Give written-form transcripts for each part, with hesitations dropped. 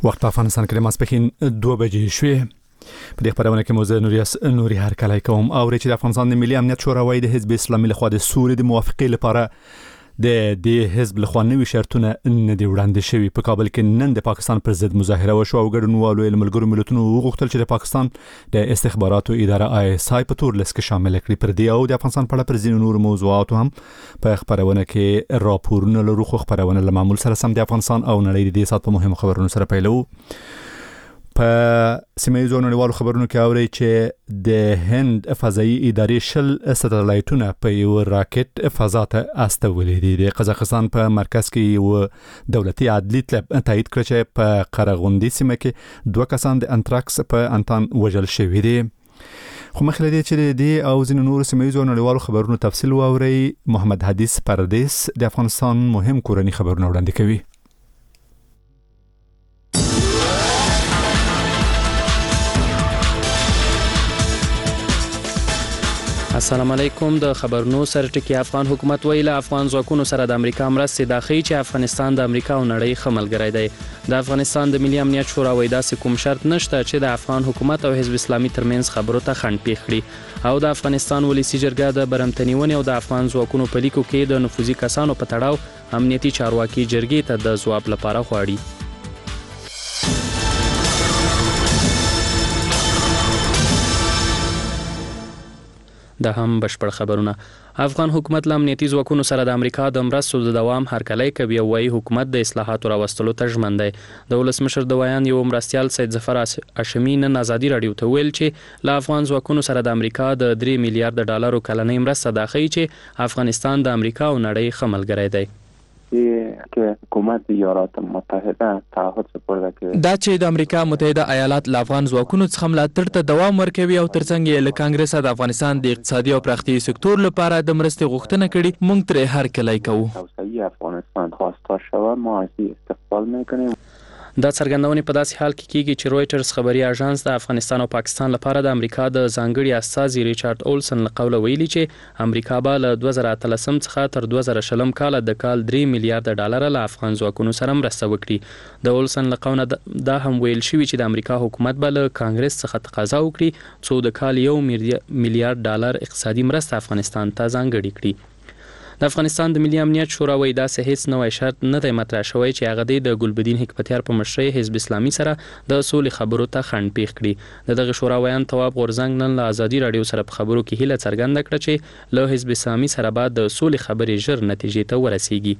وخت په افغانستان کې ماسپښین 2 بجې شوې. په دې خبرونه کې موزه نوري هرکلی کوم او چې د افغانستان د ملي امنیت شورا وايي د حزب اسلامي لخوا د سولې د موافقې لپاره د حزب لخوا نوي شرطونه نه دي وړاندې شوي. په کابل کې نن د پاکستان پر ضد مظاهره وشو او ګډونوالو یې ملګرو ملتونو وغوښتل چې د پاکستان د استخباراتو اداره ISI په تور لیست کې شامل کړي. پر دې او د افغانستان په اړه پر ځینو نور موضوعاتو هم په خبرونه کې راپورونه لرو. خو خبرونه له معمول سره سم د افغانستان او نړۍ د دې سات په مهمو خبرونو سره پیلو. په سیمه‌ییزو نړیوالو خبرونو کې اوري چې د هند فضایي ادارې 10 سټلایټونه په یو راکټ فضا ته استولې دي. د قزاقستان په مرکز کې یو دولتي عدلي تایید کړ چې په قرغوندي سیمه کې 2 کسان د انتراکس په انتان وژل شوي دي. خو مخکې دې چې د او ځینو نور سیمه‌ییزو نړیوالو خبرونو تفصیل واوري، محمد حدیث پردیس د افغانستان مهم کورني خبرونه وړاندې کوي. السلام علیکم. د خبرونو سرټکی افغان حکومت ویله افغان ځواکونو سره د امریکا مرستې داخلي چې افغانستان د امریکا او نړۍ ښه ملګری دی. د افغانستان د ملي امنیت شورا وایي داسې کوم شرط نشته چې د افغان حکومت او حزب اسلامي ترمنځ خبرو ته خنډ پیښ کړي او د افغانستان ولسی جرګه د برمتنیونې او د افغان ځواکونو په لیکو کې د نفوذي کسانو په تړاو امنیتي چارواکي جرګې ته د ځواب لپاره غواړي. د هم بشپړ خبرونه. افغان حکومت له امنیتي ځواکونو سره د امریکا د مرستو د دوام هرکلی کوي او وايي حکومت د اصلاحاتو راوستلو ته ژمن دی. د ولسمشر د ویان یو مرستیال سید ظفر هاشمي نن ازادي رادیو ته ویل چې له افغان ځواکونو سره د امریکا د 3 میلیارډ ډالرو کلنۍ مرسته داخلي چې افغانستان د امریکا او نړۍ ښه ملګری دی. که حکومت ایالات متحده تعهد سپرده کړي دا چې د امریکا متحده ایالات له افغان ځواکونو څخه ملاتړ ته دوام ورکوي او ترڅنګ یې له کانګرس د افغانستان د اقتصادي او پراختیایي سکتور لپاره د مرستې غوښتنه کړې، موږ ترې هرکلی کوو. توسعه افغانستان خواستار شوه، ما از استقبال میکنیم. دا څرګندونې په داسې حال کې کیږي چې رويټرز خبري اژانس د افغانستان او پاکستان لپاره د امریکا د ځانګړي استازي ریچارډ اولسن له قوله ویلي چې امریکا به له 2013 څخه تر 2020 کال د کال 3 میلیارډ ډالر له افغان ځواکونو سره مرسته وکړي. د اولسن له قوله دا هم ویل شوی چې د امریکا حکومت به له کانګرس څخه تقاضا وکړي څو د کال 1 میلیارډ ډالر اقتصادي مرسته افغانستان ته ځانګړي کړي. د افغانستان د ملي امنیت شورا وایي داسې هیڅ نوی شرط نه دی مطرح شوی چې هغه د ګلبدین حکمتیار په مشرۍ حزب اسلامي سره د سولې خبرو ته خنډ پیښ کړي. دغه شورا ویان تواب غورزنګ نن له ازادي رادیو سره په خبرو کې هیله څرګنده کړه چې له حزب اسلامي سره بعد د سولې خبرې ژر نتیجې ته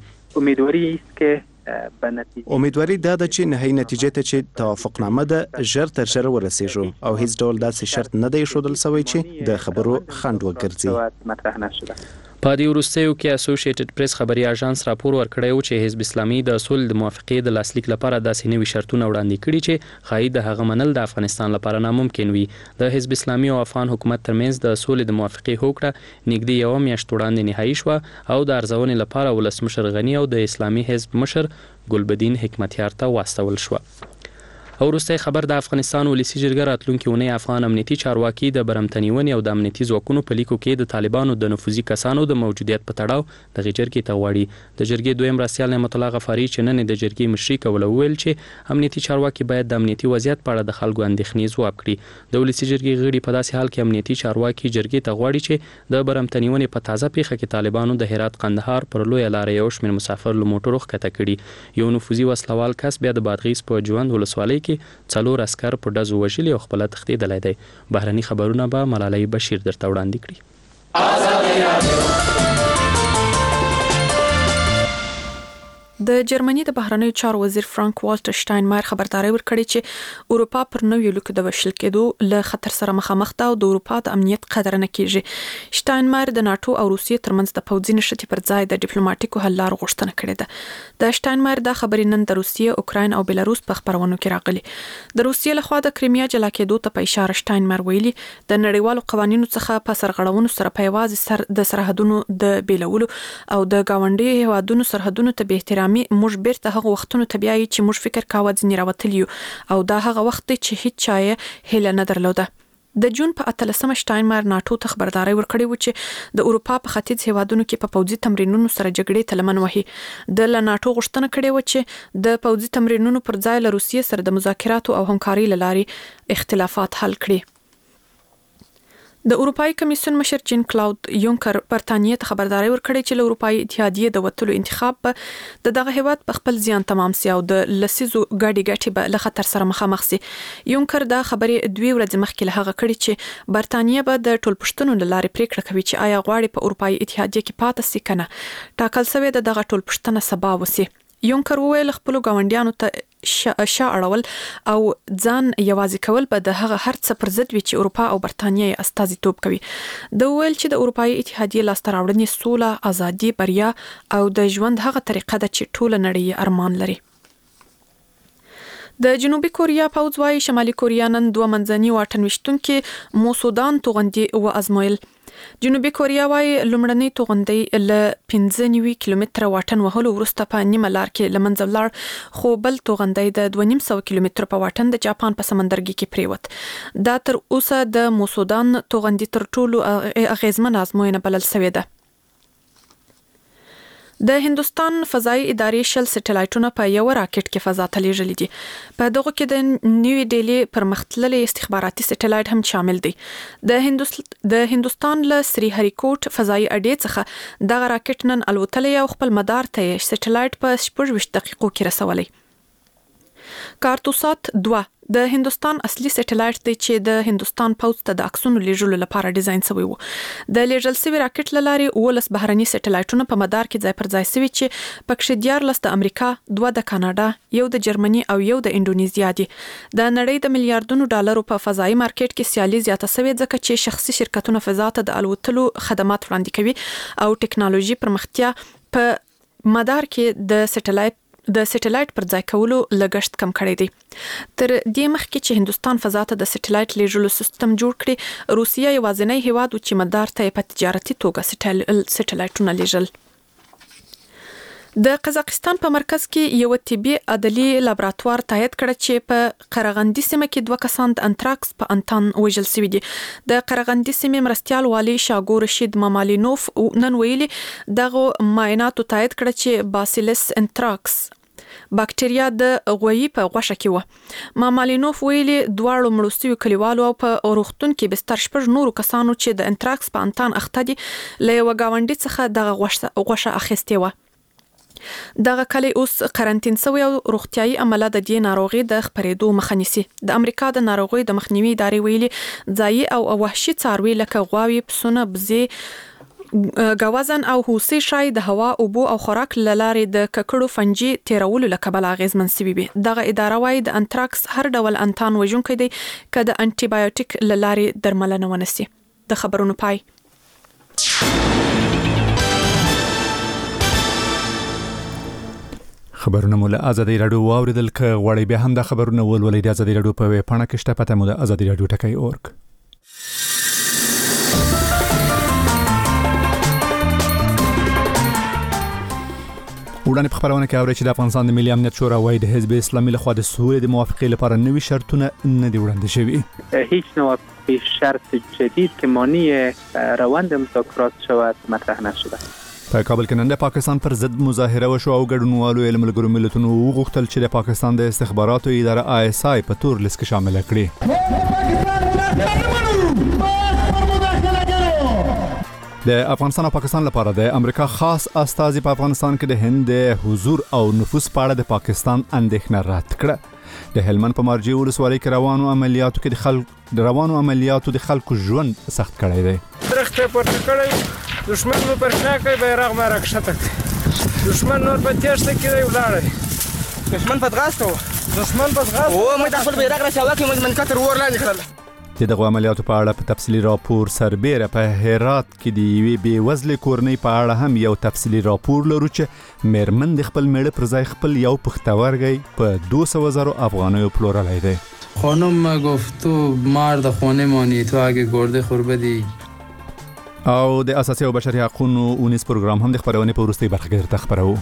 ورسیږي. امیدواري دا ده چې نهایي نتیجې ته چې توافقنامه ده ژر تر ژره ورسیږو او هیڅ ډول داسې شرط نه دی ښودل شوی چې د خبرو خنډ وګرځي. په دې وروستیو کې اسوسییټډ پریس خبري اژانس راپور ورکړی و چې حزب اسلامي د صلح د موافقې د لاسلیک لپاره داسې نوي شرطونه وړاندې کړي چې ښایي د هغه منل د افغانستان لپاره ناممکن وي. د حزب اسلامي او افغان حکومت ترمنځ د صلح د موافقې هوکړه نږدې 1 میاشت وړاندې نهایي شوه او د ارزونې لپاره ولسمشر غني او د اسلامي حزب مشر ګلبدین حکمتیار ته واستول شوه. او وروستی خبر د افغانستان ولسی جرګه راتلونکي اونۍ افغان امنیتي چارواکي د برمتنیونې او د امنیتي ځواکونو په لیکو کې د طالبانو د نفوذي کسانو د موجودیت په تړاو د جرګې ته غواړي. د جرګې دویم مرستیال نعمت الله غفاري چې نن د جرګې مشري کوله ویل چې امنیتي چارواکي باید د امنیتي وضعیت په اړه د خلکو اندېښنې ځواب کړي. د ولسی جرګې غړي په داسې حال کې امنیتي چارواکي جرګې ته غواړي چې د برمتنیونې په تازه پیښه کې طالبانو د هرات قندهار پر لویه لار یو شمېر مسافر له موټرو ښکته کړي. یو نفوذي وسلوال کس بیا د بادغیس په ژوند ولسوالۍ کې 4 اسکر په ډزو وژلي او خپل تښتېدلی دی. بهرني خبرونه به ملالۍ بشیر درته وړاندې کړي. د جرمني د بهرنیو چارو وزیر فرانک والټر شټاینمایر خبرداري ورکړې چې اروپا پر نویو لیکو د وشل کېدو له خطر سره مخامخ ده او د اروپا د امنیت قدر نه کیږي. شټاینمایر د ناتو او روسیې ترمنځ د پوځي نښتې پر ځای د ډیپلوماټیکو حل لارو غوښتنه کړې ده. د شټاینمایر د خبرې نن د روسیې، اوکراین او بلاروس په خبرونو کې راغلي. د روسیې لخوا د کریمیا جلا کېدو ته په اشاره شټاینمایر ویلي د نړیوالو قوانینو څخه په سرغړونو سره په یوازې د سرحدونو د بیلولو او د گاونډي هیوادونو سرحدونو ته به احترامي موږ بیرته هغه وختونو ته بیایي چې موږ فکر کاوه ځنې راوتلی یو او دا هغه وخت دی چې هیڅ چا یې هیله نه درلوده. د جون په 13 شټاینمایر ناتو ته خبرداري ورکړې و چې د اروپا په ختیځ هیوادونو کې په پوځي تمرینونو سره جګړې ته لمن وهي. د ناتو غوښتنه کړې و چې د پوځي تمرینونو پر ځای له روسیې سره د مذاکراتو او همکاري لارې اختلافات حل کړي. د اروپאי کمیسیون مشر جین کلاود یونکر برتانیې ته خبرداري ورکړې چې له اروپאי اتحادیې د وټلو انتخاب به دغه هیواد په خپل ځان تمام سي او د لسیزو ګاډي ګټي به له خطر سره مخامخ سي. یونکر دا خبرې 2 ورځې مخکې له هغه کړې چې برتانیې به د ټولپوښتنو لارې پریکړه کوي چې آیا غواړي په اروپאי اتحادیې کې پاتې سي کنه. ټاکل شوی د دغه ټولپوښتنه سبا وسی. یونکر وویل خپل ګاونډیانو ته شا اړول او ځان یوازې کول به د هغه هر څه پر ضد وي چې اروپا او برتانیې استازیتوب کوي. د ویل چې د اروپאי اتحادیې لاسته راوړنې سوله، ازادي، بریا او د ژوند هغه طریقه ده چې ټول نړۍ ارمان لري. د جنوبي کوریا پوځ وايي شمالي کوریا نن 2 منځني واټن وشتونکو موسودان توغندي او ازمویل. جنوبي کوریا وايي لومړنی توغندي له 15 کیلومتره واټن وهلو وروسته په نیمه لار کې لمنځه ولاړ، خو بل توغندي د 2.5 کیلومتره په واټن د جاپان په سمندرګي کې پریوت. دا تر اوسه د موسودان توغندي تر ټولو اغیزمن ازموینه بلل شوې ده. د هندستان فضائي ادارې 10 سټلایټونه په یو راکټ کې فضا ته لیږلي دي. په دغه کې د نیوی ډیلی پرمختللي استخباراتي سټلایټ هم شامل دی. د هندستان له سری هریکوټ فضائي اډې څخه دغه راکټ نن الوتلی او خپل مدار ته سټلایټ په 24 دقیقو کې رسولی. کارتوسات 2 د هندستان اصلي سټلایټ دی چې د هندستان پوځ ته د عکسونو لیږلو لپاره ډیزاین شوی وو. د لیږل شوی راکټ لارې 19 بهرني سټلایټونه په مدار کې ځای پر ځای شوي چې پکې 14 د امریکا، 2 د کاناډا، 1 د جرمني او 1 د انډونیزیا دي. د نړۍ د میلیارډونو ډالرو په فضائي مارکیټ کې سیالي زیاته شوې ځکه چې شخصي شرکتونه فضا ته د الوتلو خدمات وړاندې کوي او ټکنالوژي پرمختیا په مدار کې د سټلایټ پر ځای کولو لګښت کم کړی دی. تر دې مخکې چې هندستان فضا ته د سټلایټ لیږلو سیستم جوړ کړي، روسیه یوازینی هیواد چې مدار ته په تجارتي توګه سټلایټونه لیږل. د قزاقستان په مرکز کې یو طبي عدلي لابراتوار تایید کړ چې په قرغندي سیمه کې 2 کسان د انتراکس په انتان وژل شوي دي. د قرغندي سیمې مرستيال والي شاګو رشید مامالینوف نن ویلي دغه معایناتو تایید کړ چې باسیلس انتراکس باکټریا د غویی په غوښه کې و. مامالینوف ویلي دواړو مړو شوي کلیوالو او په روغتون کې بستر 6 نورو کسانو چې د انتراکس په انتان اخته دي له یو گاونډي څخه دغه غوښه اخیستې و. دغه کلی اوس قرنټین شوی او روغتيایي عمله د دې ناروغي د خپرېدو مخه نیسي. د امریکا د ناروغي د مخنیوي ادارې ویلي ځایي او وحشي څاروي لکه غواوي، پسونه، بزې، غوازن او هوسۍ شای د هوا، اوبو او خوراک لارې د ککړو فنجي تیرولو لکه بل اغیزمن سوي وي. دغه اداره وايي د انتراکس هر ډول انتان وژونکی دی که د انټي بایوټیک لارې درملنه ونسي. د خبرونو پای. خبرونه مو له ازادي رادیو واوریدل ک غوړی به هم د خبرونه ولولې د ازادي رادیو په ویب پاڼه کې شته پته مو د ازادي رادیو ټکی اورګ. وړاندې په خبرونه کې اوري چې د افغانستان د ملي امنیت شورا وايي د حزب اسلامي لخوا د سولې د موافقې لپاره نوي شرطونه نه دي وړاندې شوي. هیچ نوع شرط جدید که مانع روند مذاکرات شود مطرح نشده. په کابل کې نن د پاکستان پر ضد مظاهره وشو او ګډونوالو یې ملګرو ملتونو وغوښتل چې د پاکستان د استخباراتو اداره ISI په تور لیست کې شامل کړي. د افغانستان او پاکستان لپاره د امریکا خاص استازي په افغانستان کې د هند د حضور او نفوذ په اړه د پاکستان اندېښنه رد کړه. د هلمند په مرجع ولسوالۍ کې روانو عملیاتو د خلکو ژوند سخت کړی دی. درخته پورته کړی دشمن مو پر شا کوي بیرغ ما راکښته کړ. دشمن نور په تیښته کې دی ولاړی. دشمن په ځغاسته و او موږ د خپل بیرغ راچاوه کې موږ منکتر ور لاندې کړل. دغه عملیاتو په اړه په تفصیلي راپور سربېره په هرات کې د یوې بېوزلې کورنۍ په اړه هم یو تفصیلي راپور لرو چې میرمن د خپل میړه پر ځای خپل یو پختورګی په 200,000 افغانیو پلورلی دی. خانم گفت تو مرد خانه مانی تو اگه گرده خور بدی. او د اساسي او بشري حقوقو اونیس پروګرام هم د خبرونه په وروستۍ برخه کې درته خبرو.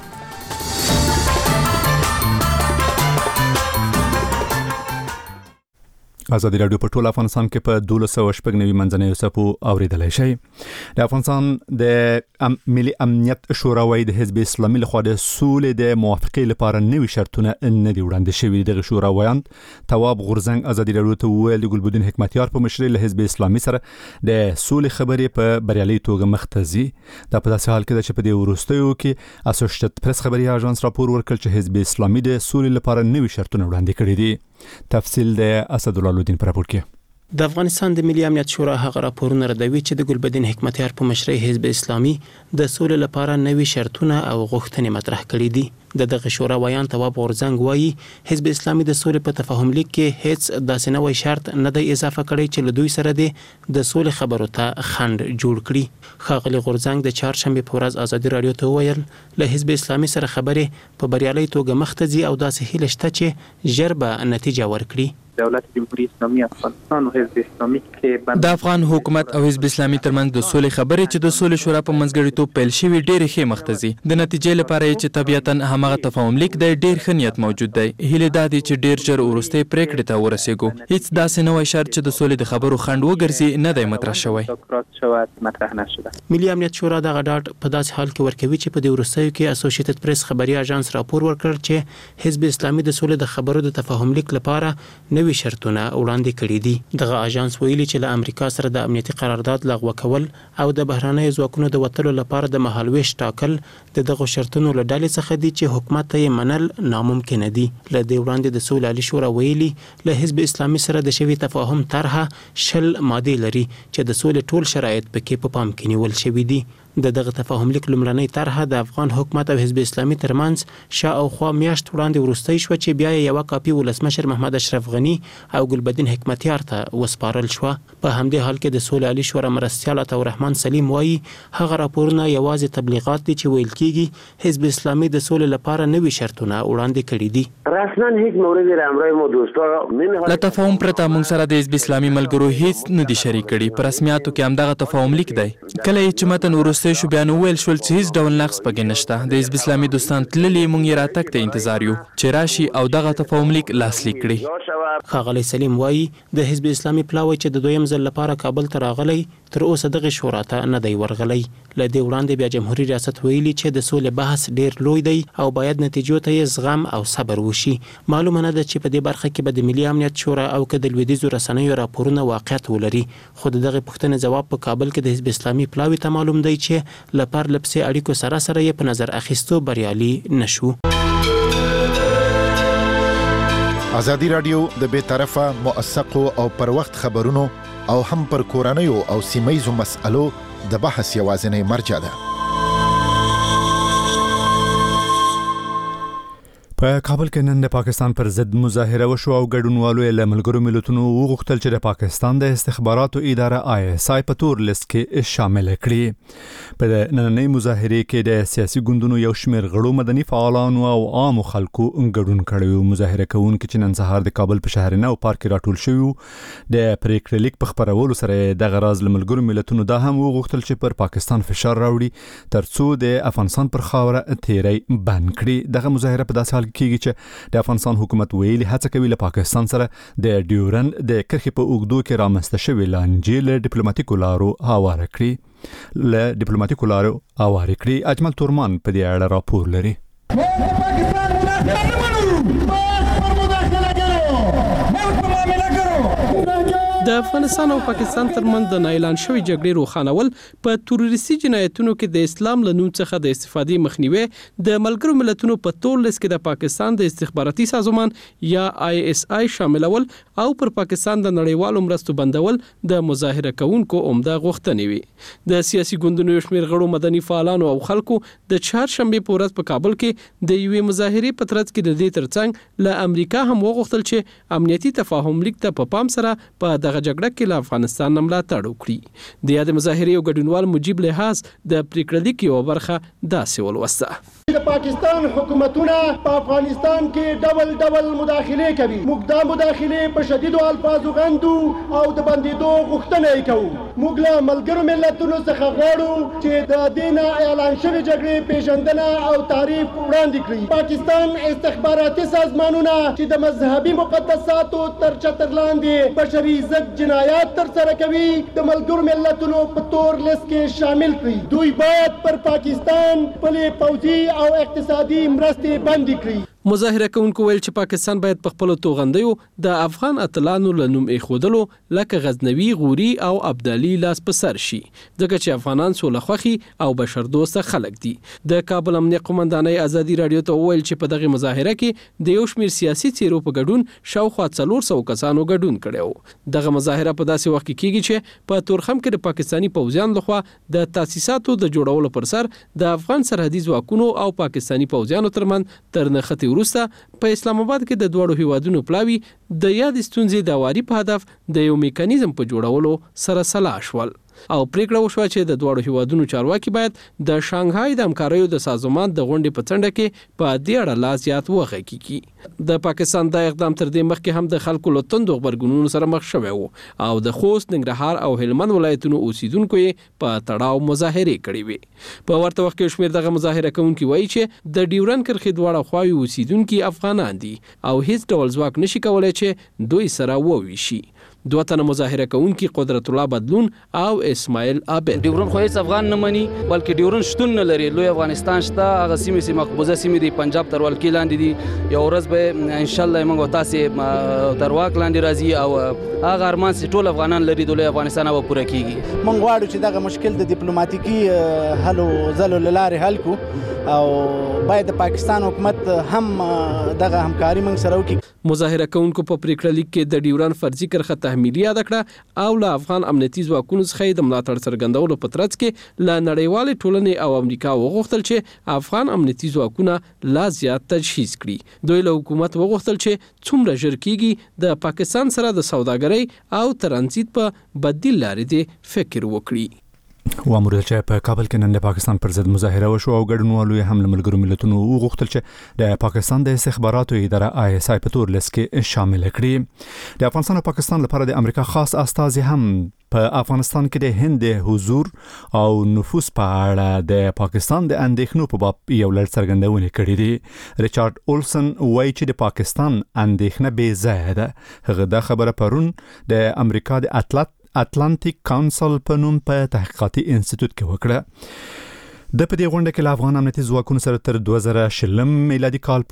ازادي رادیو په ټول افغانستان کې په 1290 منځنۍ سپو اوریدلای شي. د افغانستان د ملي امنیت شورا وايي د حزب اسلامي لخوا د سولې د موافقې لپاره نوي شرطونه نه دي وړاندې شوي. د شورا وایي تواب غورزنګ ازادي رادیو ته ویل د ګلبدین حکمتیار په مشرۍ له حزب اسلامي سره د سولې خبرې په بریالي توګه مختزي. دا په داسې حال کې چې په دې وروستیو کې اسوسییټډ پریس خبري اژانس راپور ورکړ چې حزب اسلامي د سولې لپاره نوي شرطونه وړاندې کړي دي. تفصیل د اسد الله الدین پر راپور کې د افغانستان د ملي امنیت شورا هغه راپورونه ردوي چې د ګلبدین حکمتیار په مشرۍ حزب اسلامي د سولې لپاره نوي شرطونه او غوښتنې مطرح کړي دي. دغه شورا وایان تواب غورزنګ وایي حزب اسلامي د سولې په تفاهم لیک کې هیڅ داسې نوی شرط نه دی اضافه کړی چې له دوی سره د سولې خبرو ته خنډ جوړ کړي. ښاغلي غورزنګ د چهارشنبې په ورځ ازادي رادیو ته وویل له حزب اسلامي سره خبرې په بریالي توګه مخ ته ځي او داسې هیله شته چې ژر به نتیجه ورکړي. دولت جمهوری اسلامی افغانستان او حزب اسلامی کې د افغان حکومت او حزب اسلامي ترمنځ د سولې خبرې چې د سولې شورا په منځګړیتوب پیل شوي ډېرې ښې مخ ته ځي. د نتیجې لپاره چې طبیعتاً هماغه تفاهم لیک د ډېر ښه نیت موجود دی. هیله دا دی چې ډېر ژر وروستۍ پریکړې ته ورسېږو. هیڅ داسې نوی شرط چې د سولې د خبرو خنډ وګرځي نه دی مطرح شوی. ملي امنیت شورا دغه ډاډ په داسې حال کې ورکوي چې په دې وروستیو کې اسوسییټډ پریس خبري اژانس راپور ورکړ چې حزب اسلامي د سولې د خبرو د تفاهم لیک لپاره نوي شرطونه وړاندې کړي دي. دغه اژانس ویلي چې له امریکا سره د امنیتي قرارداد لغوه کول او د بهراني ځواکونو د وتلو لپاره د مهالويش ټاکل دغه شرطونو له ډلې څخه دي چې حکومت ته منل ناممکن دي. له دې وړاندې د سولې عالی شورا ویلي له حزب اسلامي سره د شوی تفاهم طرحه 10 ماده لري چې د سولې ټول شرایط پکې په پام کې نیول شوی دي. دغه تفاهم لیک لومړنۍ طرحه د افغان حکومت او حزب اسلامي ترمنځ شاوخوا میاشت وړاندې ورستۍ شو چې بیا یو کاپی ولسمشر محمد اشرف غنی او ګلبدین حکمتیار ته وسپارل شو. په همدې حال کې د سولې عالی شورا مرستیال عطاالرحمن سلیم وایي هغه راپورونه یوازې تبلیغات دي چې ویل کیږي حزب اسلامي د سولې لپاره نوي شرطونه وړاندې کړي دي. رسما هیڅ مورد رامرای مو دوستو له تفاهم پرته موږ سره د حزب اسلامي ملګرو هیڅ نه دي شریک کړي. په رسمیاتو کې همدغه تفاهم لیک دی. کله چې متن ورسته شو بیا نو ویل شول چې هیڅ ډول نقص پکې نشته. د حزب اسلامي دوستان تللي مونږ یې راتګ ته انتظار یو چې راشي او دغه تفاهم لیک لاسلیک کړي. ښاغلی سلیم وایي د حزب اسلامي پلاوی چې د دویم ځل لپاره کابل ته راغلی تر اوسه دغه شورا ته نه دی ورغلی. له دې وړاندې بیا جمهوریت ریاست ویلي چې د سولې بحث ډیر لوی دی او باید نتیجو ته یې زغم او صبر وشي. معلومه نه ده چې په دې برخه کې به د ملي امنیت شورا او که د لویدیځو رسنیو راپورونه واقعیت ولري. خو دغه پوښتنې جواب په کابل کې د حزب اسلامي پلاوی ته معلوم دی چې لپاره لپسې اړیکو سره یې په نظر اخیستو بریالي نشو. ازادي رادیو د بې طرفه موثقو او پر وخت خبرونو او هم پر کورنیو او سیمه‌یزو مسألو د بحث یوازینی مرجع ده. په کابل کې نن د پاکستان پر ضد مظاهره وشو او ګډونوالو له ملګرو ملتونو وغوښتل چې د پاکستان د استخباراتو اداره ISI په تور لیست کې شامل کړي. په نننۍ مظاهره کې د سیاسي ګوندونو یو شمېر غړو مدني فعالانو او عامو خلکو ګډون کړی. مظاهره کوونکي چې نن سهار د کابل په شهرنه او پارک راټول شوی د پریکړې لیک په خبرولو سره د غراز له ملګرو ملتونو دا هم وغوښتل چې پر پاکستان فشار راوړي ترڅو د افغانستان پر خاوره تیری بند کړي. دغه مظاهره په داسې حال کېږي چې د افغانستان حکومت ویلي هڅه کوي له پاکستان سره د ډیورن د کرښې په اوږدو کې رامنځته شوې لانجې له ډیپلوماټیکو لارو هواره کړي. اجمل تورمان په دې اړه راپور لري. د افغانستان او پاکستان ترمنځ د اعلان شوی جګړې روښانول په تروریستي جنایتونو کې د اسلام له نوم څخه د استفادې مخنیوي د ملګرو ملتونو په تور لیست کې د پاکستان د استخباراتي سازمان یا ISI شاملول او پر پاکستان د نړیوالو مرستو بندول د مظاهره کوونکو عمده غوښتنې وي. د سیاسي ګوندونو شمیر غړو مدني فعالانو او خلکو د چهارشنبه په ورځ په کابل کې د یوې مظاهرې په ترڅ کې د دې ترڅنګ له امریکا هم وغوښتل چې امنیتي تفاهم لیک ته په پام سره په دغه جګړه کې له افغانستان نه ملاتړ وکړي. د یاد مظاهرې او ګډونوال مجيب لحاظ د پریکړې لیک یو برخه داسې ولوسته. د پاکستان حکومتونه په افغانستان کې ډول مداخله کوي. موږ دا مداخله په شدیدو الفاظو غندو او د بندیدو غوښتنه کوو. موږ له ملګرو ملتونو څخه غواړو چې د دې نه اعلان شوې جګړې پیژندنه او تعریف وړاندې کړي. پاکستان استخباراتي سازمانونه چې د مذهبي مقدساتو تر چتر لاندې بشري ضد جنایات ترسره کوي د ملګرو ملتونو په تور لیست کې شامل کړي. دوی باید پر پاکستان خپلې پوځي او اقتصادي مرستې بندې کړي. مظاهره کوونکو ویل چې پاکستان باید په خپل توغندیو د افغان اتلانو له نوم ایښودلو لکه غزنوي، غوري او ابدالي لاس په سر شي، ځکه چې افغانان سوله خوښي او بشردوسته خلک دي. د کابل امنیه قومندانۍ ازادي رادیو ته وویل چې په دغه مظاهره کې د یو شمېر سیاسي څیرو په ګډون شاوخوا 400 کسانو ګډون کړی. دغه مظاهره په داسې وخت کې کیږي چې په تورخم کې د پاکستاني پوځیان لخوا د تاسیساتو د جوړولو پر سر د افغان سرحدي ځواکونو او پاکستاني پوځیانو ترمنځ تر نښتې وروسته په اسلام آباد کې د دوړو هیوادونو پلاوي د یاد ستونزې د واري په هدف د یو میکانیزم په جوړولو سره سلا شول او پریکړه وشوه چې د دوړو هیوادونو چارواکي باید د شانګهای د همکاریو د سازمان د غونډې په څنډه کې په دې اړه لا زیات وغږیږي. د پاکستان د اقدام تر دې مخکې هم د خلکو له توندو غبرګونونو سره مخ شوی وو او د خوست، ننګرهار او هلمند ولایتونو اوسیدونکو یې په تړاو مظاهرې کړې وې. په ورته وخت کې شمېر دغه مظاهره کوونکي وایي چې د ډیورن کرښې دواړه خواوې اوسیدونکي افغانان دي او هیڅ ډول ځواک نشي کولای چې دوی سره وویشي. دوه تنه مظاهره کوونکي قدرت الله بدلون او اسماعیل عابد. ډیورن خو هیڅ افغان نه مني، بلکې ډیورن شتون نه لري. لوی افغانستان شته، هغه سیمې مقبوضه سیمې دي، پنجاب تر ولکې لاندې دي. یو ورځ به ان شاء الله موږ تاسو تر واک لاندې راځي او هغه ارمان چې ټول افغانان لري د لوی افغانستان به پوره کیږي. موږ غواړو چې دغه مشکل د ډیپلوماټیکي حل او ځلو لارې حل کو او باید د پاکستان حکومت هم دغه همکاري موږ سره وکړي. مظاهره کوونکو په پریکړه لیک کې د ډیورن فرضي کرښه تحمیلي یاد کړه او له افغان امنیتي ځواکونو څخه د ملاتړ څرګندولو په ترڅ کې له نړیوالې ټولنې او امریکا وغوښتل چې افغان امنیتي ځواکونه لا زیات تجهیز کړي. دوی له حکومت وغوښتل چې څومره ژر کېږي د پاکستان سره د سوداګرۍ او ترانزیت په بدیل لارې دې فکر وکړي. وامر چې په کابل کې نن د پاکستان پر ضد مظاهره وشو او ګډونوالو یې هم له ملګرو ملتونو وغوښتل چې د پاکستان د استخباراتو اداره ISI په تور لیست کې شامل کړي. د افغانستان او پاکستان لپاره د امریکا خاص استازي هم په افغانستان کې د هند د حضور او نفوذ په اړه د پاکستان د اندېښنو په باب یو لړ څرګندونې کړې دي. ریچارډ اولسن وایي چې د پاکستان اندېښنه بې ځایه ده. هغه دا خبره پرون د امریکا د اتلانتیک کونسل په نوم په تحقیقاتي انسټیټیوټ کې وکړه. د په دې غونډه کې له افغان امنیتي ځواکونو سره تر 2020 میلادي کال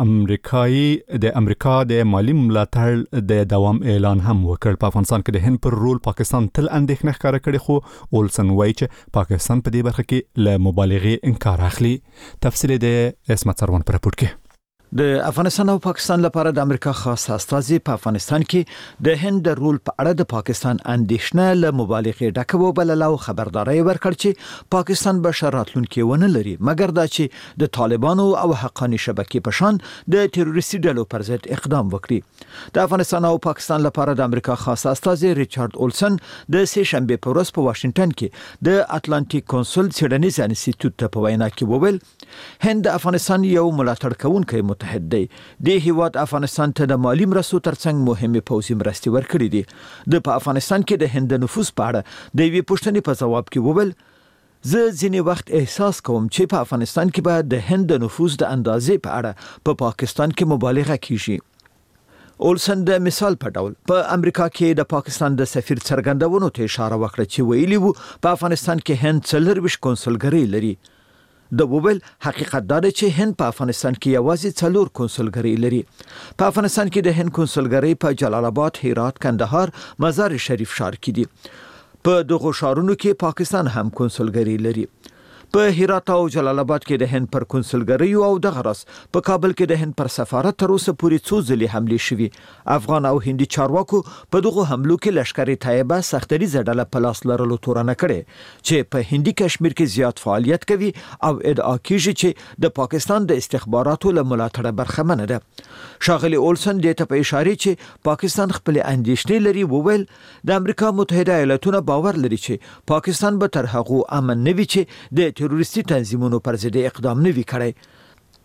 پورې د امریکا د مالی ملاتړ د دوام اعلان هم وکړ. په افغانستان کې د هند پر رول پاکستان تل اندېښنه ښکاره کړې، خو اولسن وایي چې پاکستان په دې برخه کې له مبالغې انکار اخلي. تفصیل د اسمت سروان پر راپور کې. د افغانستان او پاکستان لپاره د امریکا خاص استازي په افغانستان کې د هند د رول په اړه د پاکستان اندېښنه له مبالغې ډکه وبلله او خبرداري ورکړه چې پاکستان به شراتلونکي ونه لري، مګر دا چې د طالبانو او حقاني شبکې په شان د تروریستي ډلو پر ضد اقدام وکړي. د افغانستان او پاکستان لپاره د امریکا خاص استازي ریچارډ اولسن د سه شنبه په ورځ په واشنگټن کې د اتلانتیک کونسل څېړنیز انسټیټیوټ ته په وینا کې وویل هند د افغانستان یو ملاتړ کوونکی متحد دی. د هیواد افغانستان ته د مالی مرستو ترڅنګ مهمه پوځي مرستې ورکړې دي. د په افغانستان کې د هند نفوذ په اړه د یوې پوښتنې په ځواب کې وویل زه ځینې وخت احساس کوم چې په افغانستان کې به د هند نفوذ د اندازې په اړه په پاکستان کې مبالغه کیږي. اولسن د مثال په ډول په امریکا کې د پاکستان د سفیر څرګندونو ته اشاره وکړه چې ویلي وو په افغانستان کې هند 24 کنسولګرۍ لري. د وویل حقیقت دا دی چې هند په افغانستان کې یوازې 4 کنسولګرۍ لري. په افغانستان کې د هند کنسولګرۍ په جلال آباد، هرات، کندهار، مزار شریف ښار کې دي. په دغه ښارونو کې پاکستان هم کنسولګرۍ لري. په هرات او جلال آباد کې د هند پر کنسولګرۍ او دغه راس په کابل کې د هند پر سفارت تر اوسه پورې څو ځلې حملې شوي. افغان او هندي چارواکو په دغه حملو کې لشکري طیبه سختریزه ډله په لاس لرلو تورنه کړې چې په هندي کشمیر کې زیات فعالیت کوي او ادعا کیږي چې د پاکستان د استخباراتو له ملاتړه برخمنه ده. ښاغلي اولسن دې ته په اشاره چې پاکستان خپل اندېښنې لري وویل د امریکا متحده ایالاتونو باور لري چې پاکستان به تر هغه امن نه وي چې د تروریستي تنظیمونو پر ضد اقدام نه وی کړی.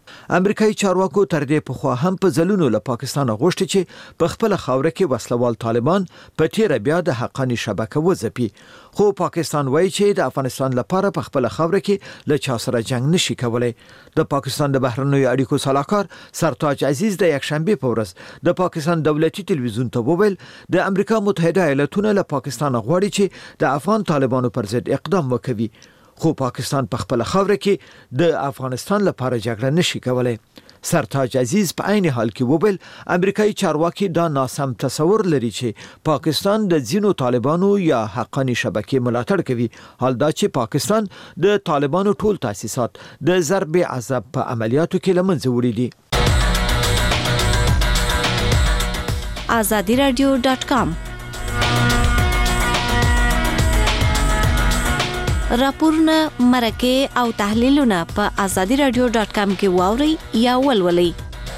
امریکایي چارواکو تر دې پخوا هم په ځلونو له پاکستان غوښتي چې په خپل خاوره کې وسلوال طالبان په تیره بیا د حقاني شبکه وځپي، خو پاکستان وایي چې د افغانستان لپاره په خپل خاوره کې له چا سره جنگ نشي کولای. د پاکستان د بهرنیو اړیکو سلاکار سرتاج عزیز د یکشنبه په ورځ د پاکستان دولتي تلویزیون ته وویل د امریکا متحده ایالاتونو له پاکستان غواړي چې د افغان طالبانو پر ضد اقدام وکړي، خو پاکستان په خپل خاوره کې د افغانستان لپاره جګړه نشي کولای. سرتاج عزیز په عین حال کې وویل امریکایي چارواکي دا ناسم تصور لري چې پاکستان د ځینو طالبانو یا حقاني شبکې ملاتړ کوي، حال دا چې پاکستان د طالبانو ټول تاسیسات د ضرب عذاب په عملیاتو کې له منځه وړي دي. azadiradio.com راپورونه، مرکې او تحلیلونه په azadiradio.com کې واورئ یا ولولئ.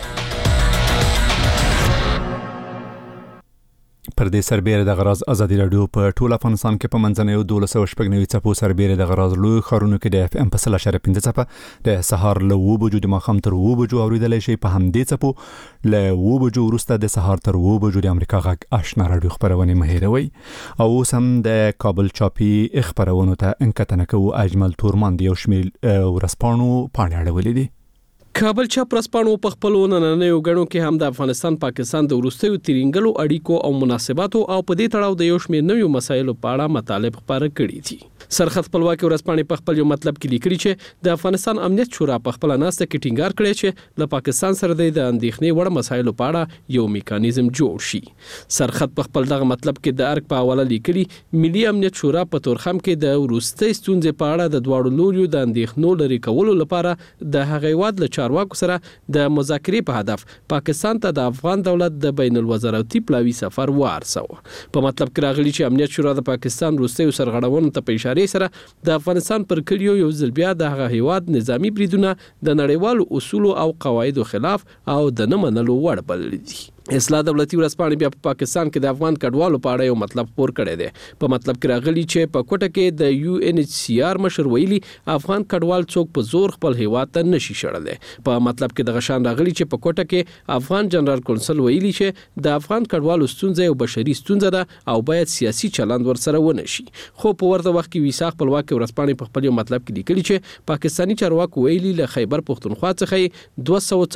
پر دې سربېره د غراز ازادي رادیو په ټول افغانستان کې په منځنیو 1290 څپو سربېره د غراز لوی خارونو کې د FM په 0.5 څپه د سهار له 9 بجو د ماښام تر 9 بجو اوریدلای شي. په همدې څپو له 9 بجو وروسته د سهار تر 9 بجو د امریکا غږ آشنا رادیو خبرونه مهیروي او اوس هم د کابل چاپی خبرونو ته انکتنه کوو. اجمل تورمان د یو شمیل ورسپانو پاڼې اړولې دي. کابل چاپ رسپانو په خپل نننیو غړو کې هم د افغانستان پاکستان د وروستیو ترینګلو اړیکو او مناسباتو او په دې تړاو د یو شمېر نویو مسایلو په اړه مطالب خبره کړي دي. سرخط خپلواکي ورسپانې په خپل یو مطلب کې لیکلي چې د افغانستان امنیت شورا په خپل ناسته کې ټینګار کړی چې له پاکستان سره د اندېښنې وړ مسایلو په اړه یو میکانیزم جوړ شي. سرخط په خپل دغه مطلب کې د ارګ په حواله لیکلي ملي امنیت شورا په تورخم کې د وروستي ستونزې په اړه د دواړو لوريو د اندېښنو لري کولو لپاره د هغې واد له چارواکو سره د مذاکرې په هدف پاکستان ته د افغان دولت د بین الوزارتي پلاوي سفر وارسو. په مطلب کې راغلي چې امنیت شورا د پاکستان وروستي سرغړونو ته په اشاره سره د افغانستان پر کلیو یو ځل بیا د هغه هیواد نظامی بریدونه د نړیوالو اصولو او قواعدو خلاف او د نه منلو وړ بللي دي. اصلاح دولتي ورسپانې بیا په پاکستان کې د افغان کډوالو په اړه یو مطلب خپور کړی دی. په مطلب کې راغلي چې په کوټه کې د UNHCR مشر ویلي افغان کډوال څوک په زور خپل هیواد ته نشي شړلی. په مطلب کې د غشان راغلي چې په کوټه کې افغان جنرال کونسل ویلي چې د افغان کډوالو ستونزه یو بشري ستونزه ده او باید سیاسي چلند ورسره ونشي. خو په ورته وخت کې ویسا خپلواکي ورسپانې په خپل یو مطلب کې لیکلي چې پاکستاني چارواکو ویلي له خیبر پښتونخوا څخه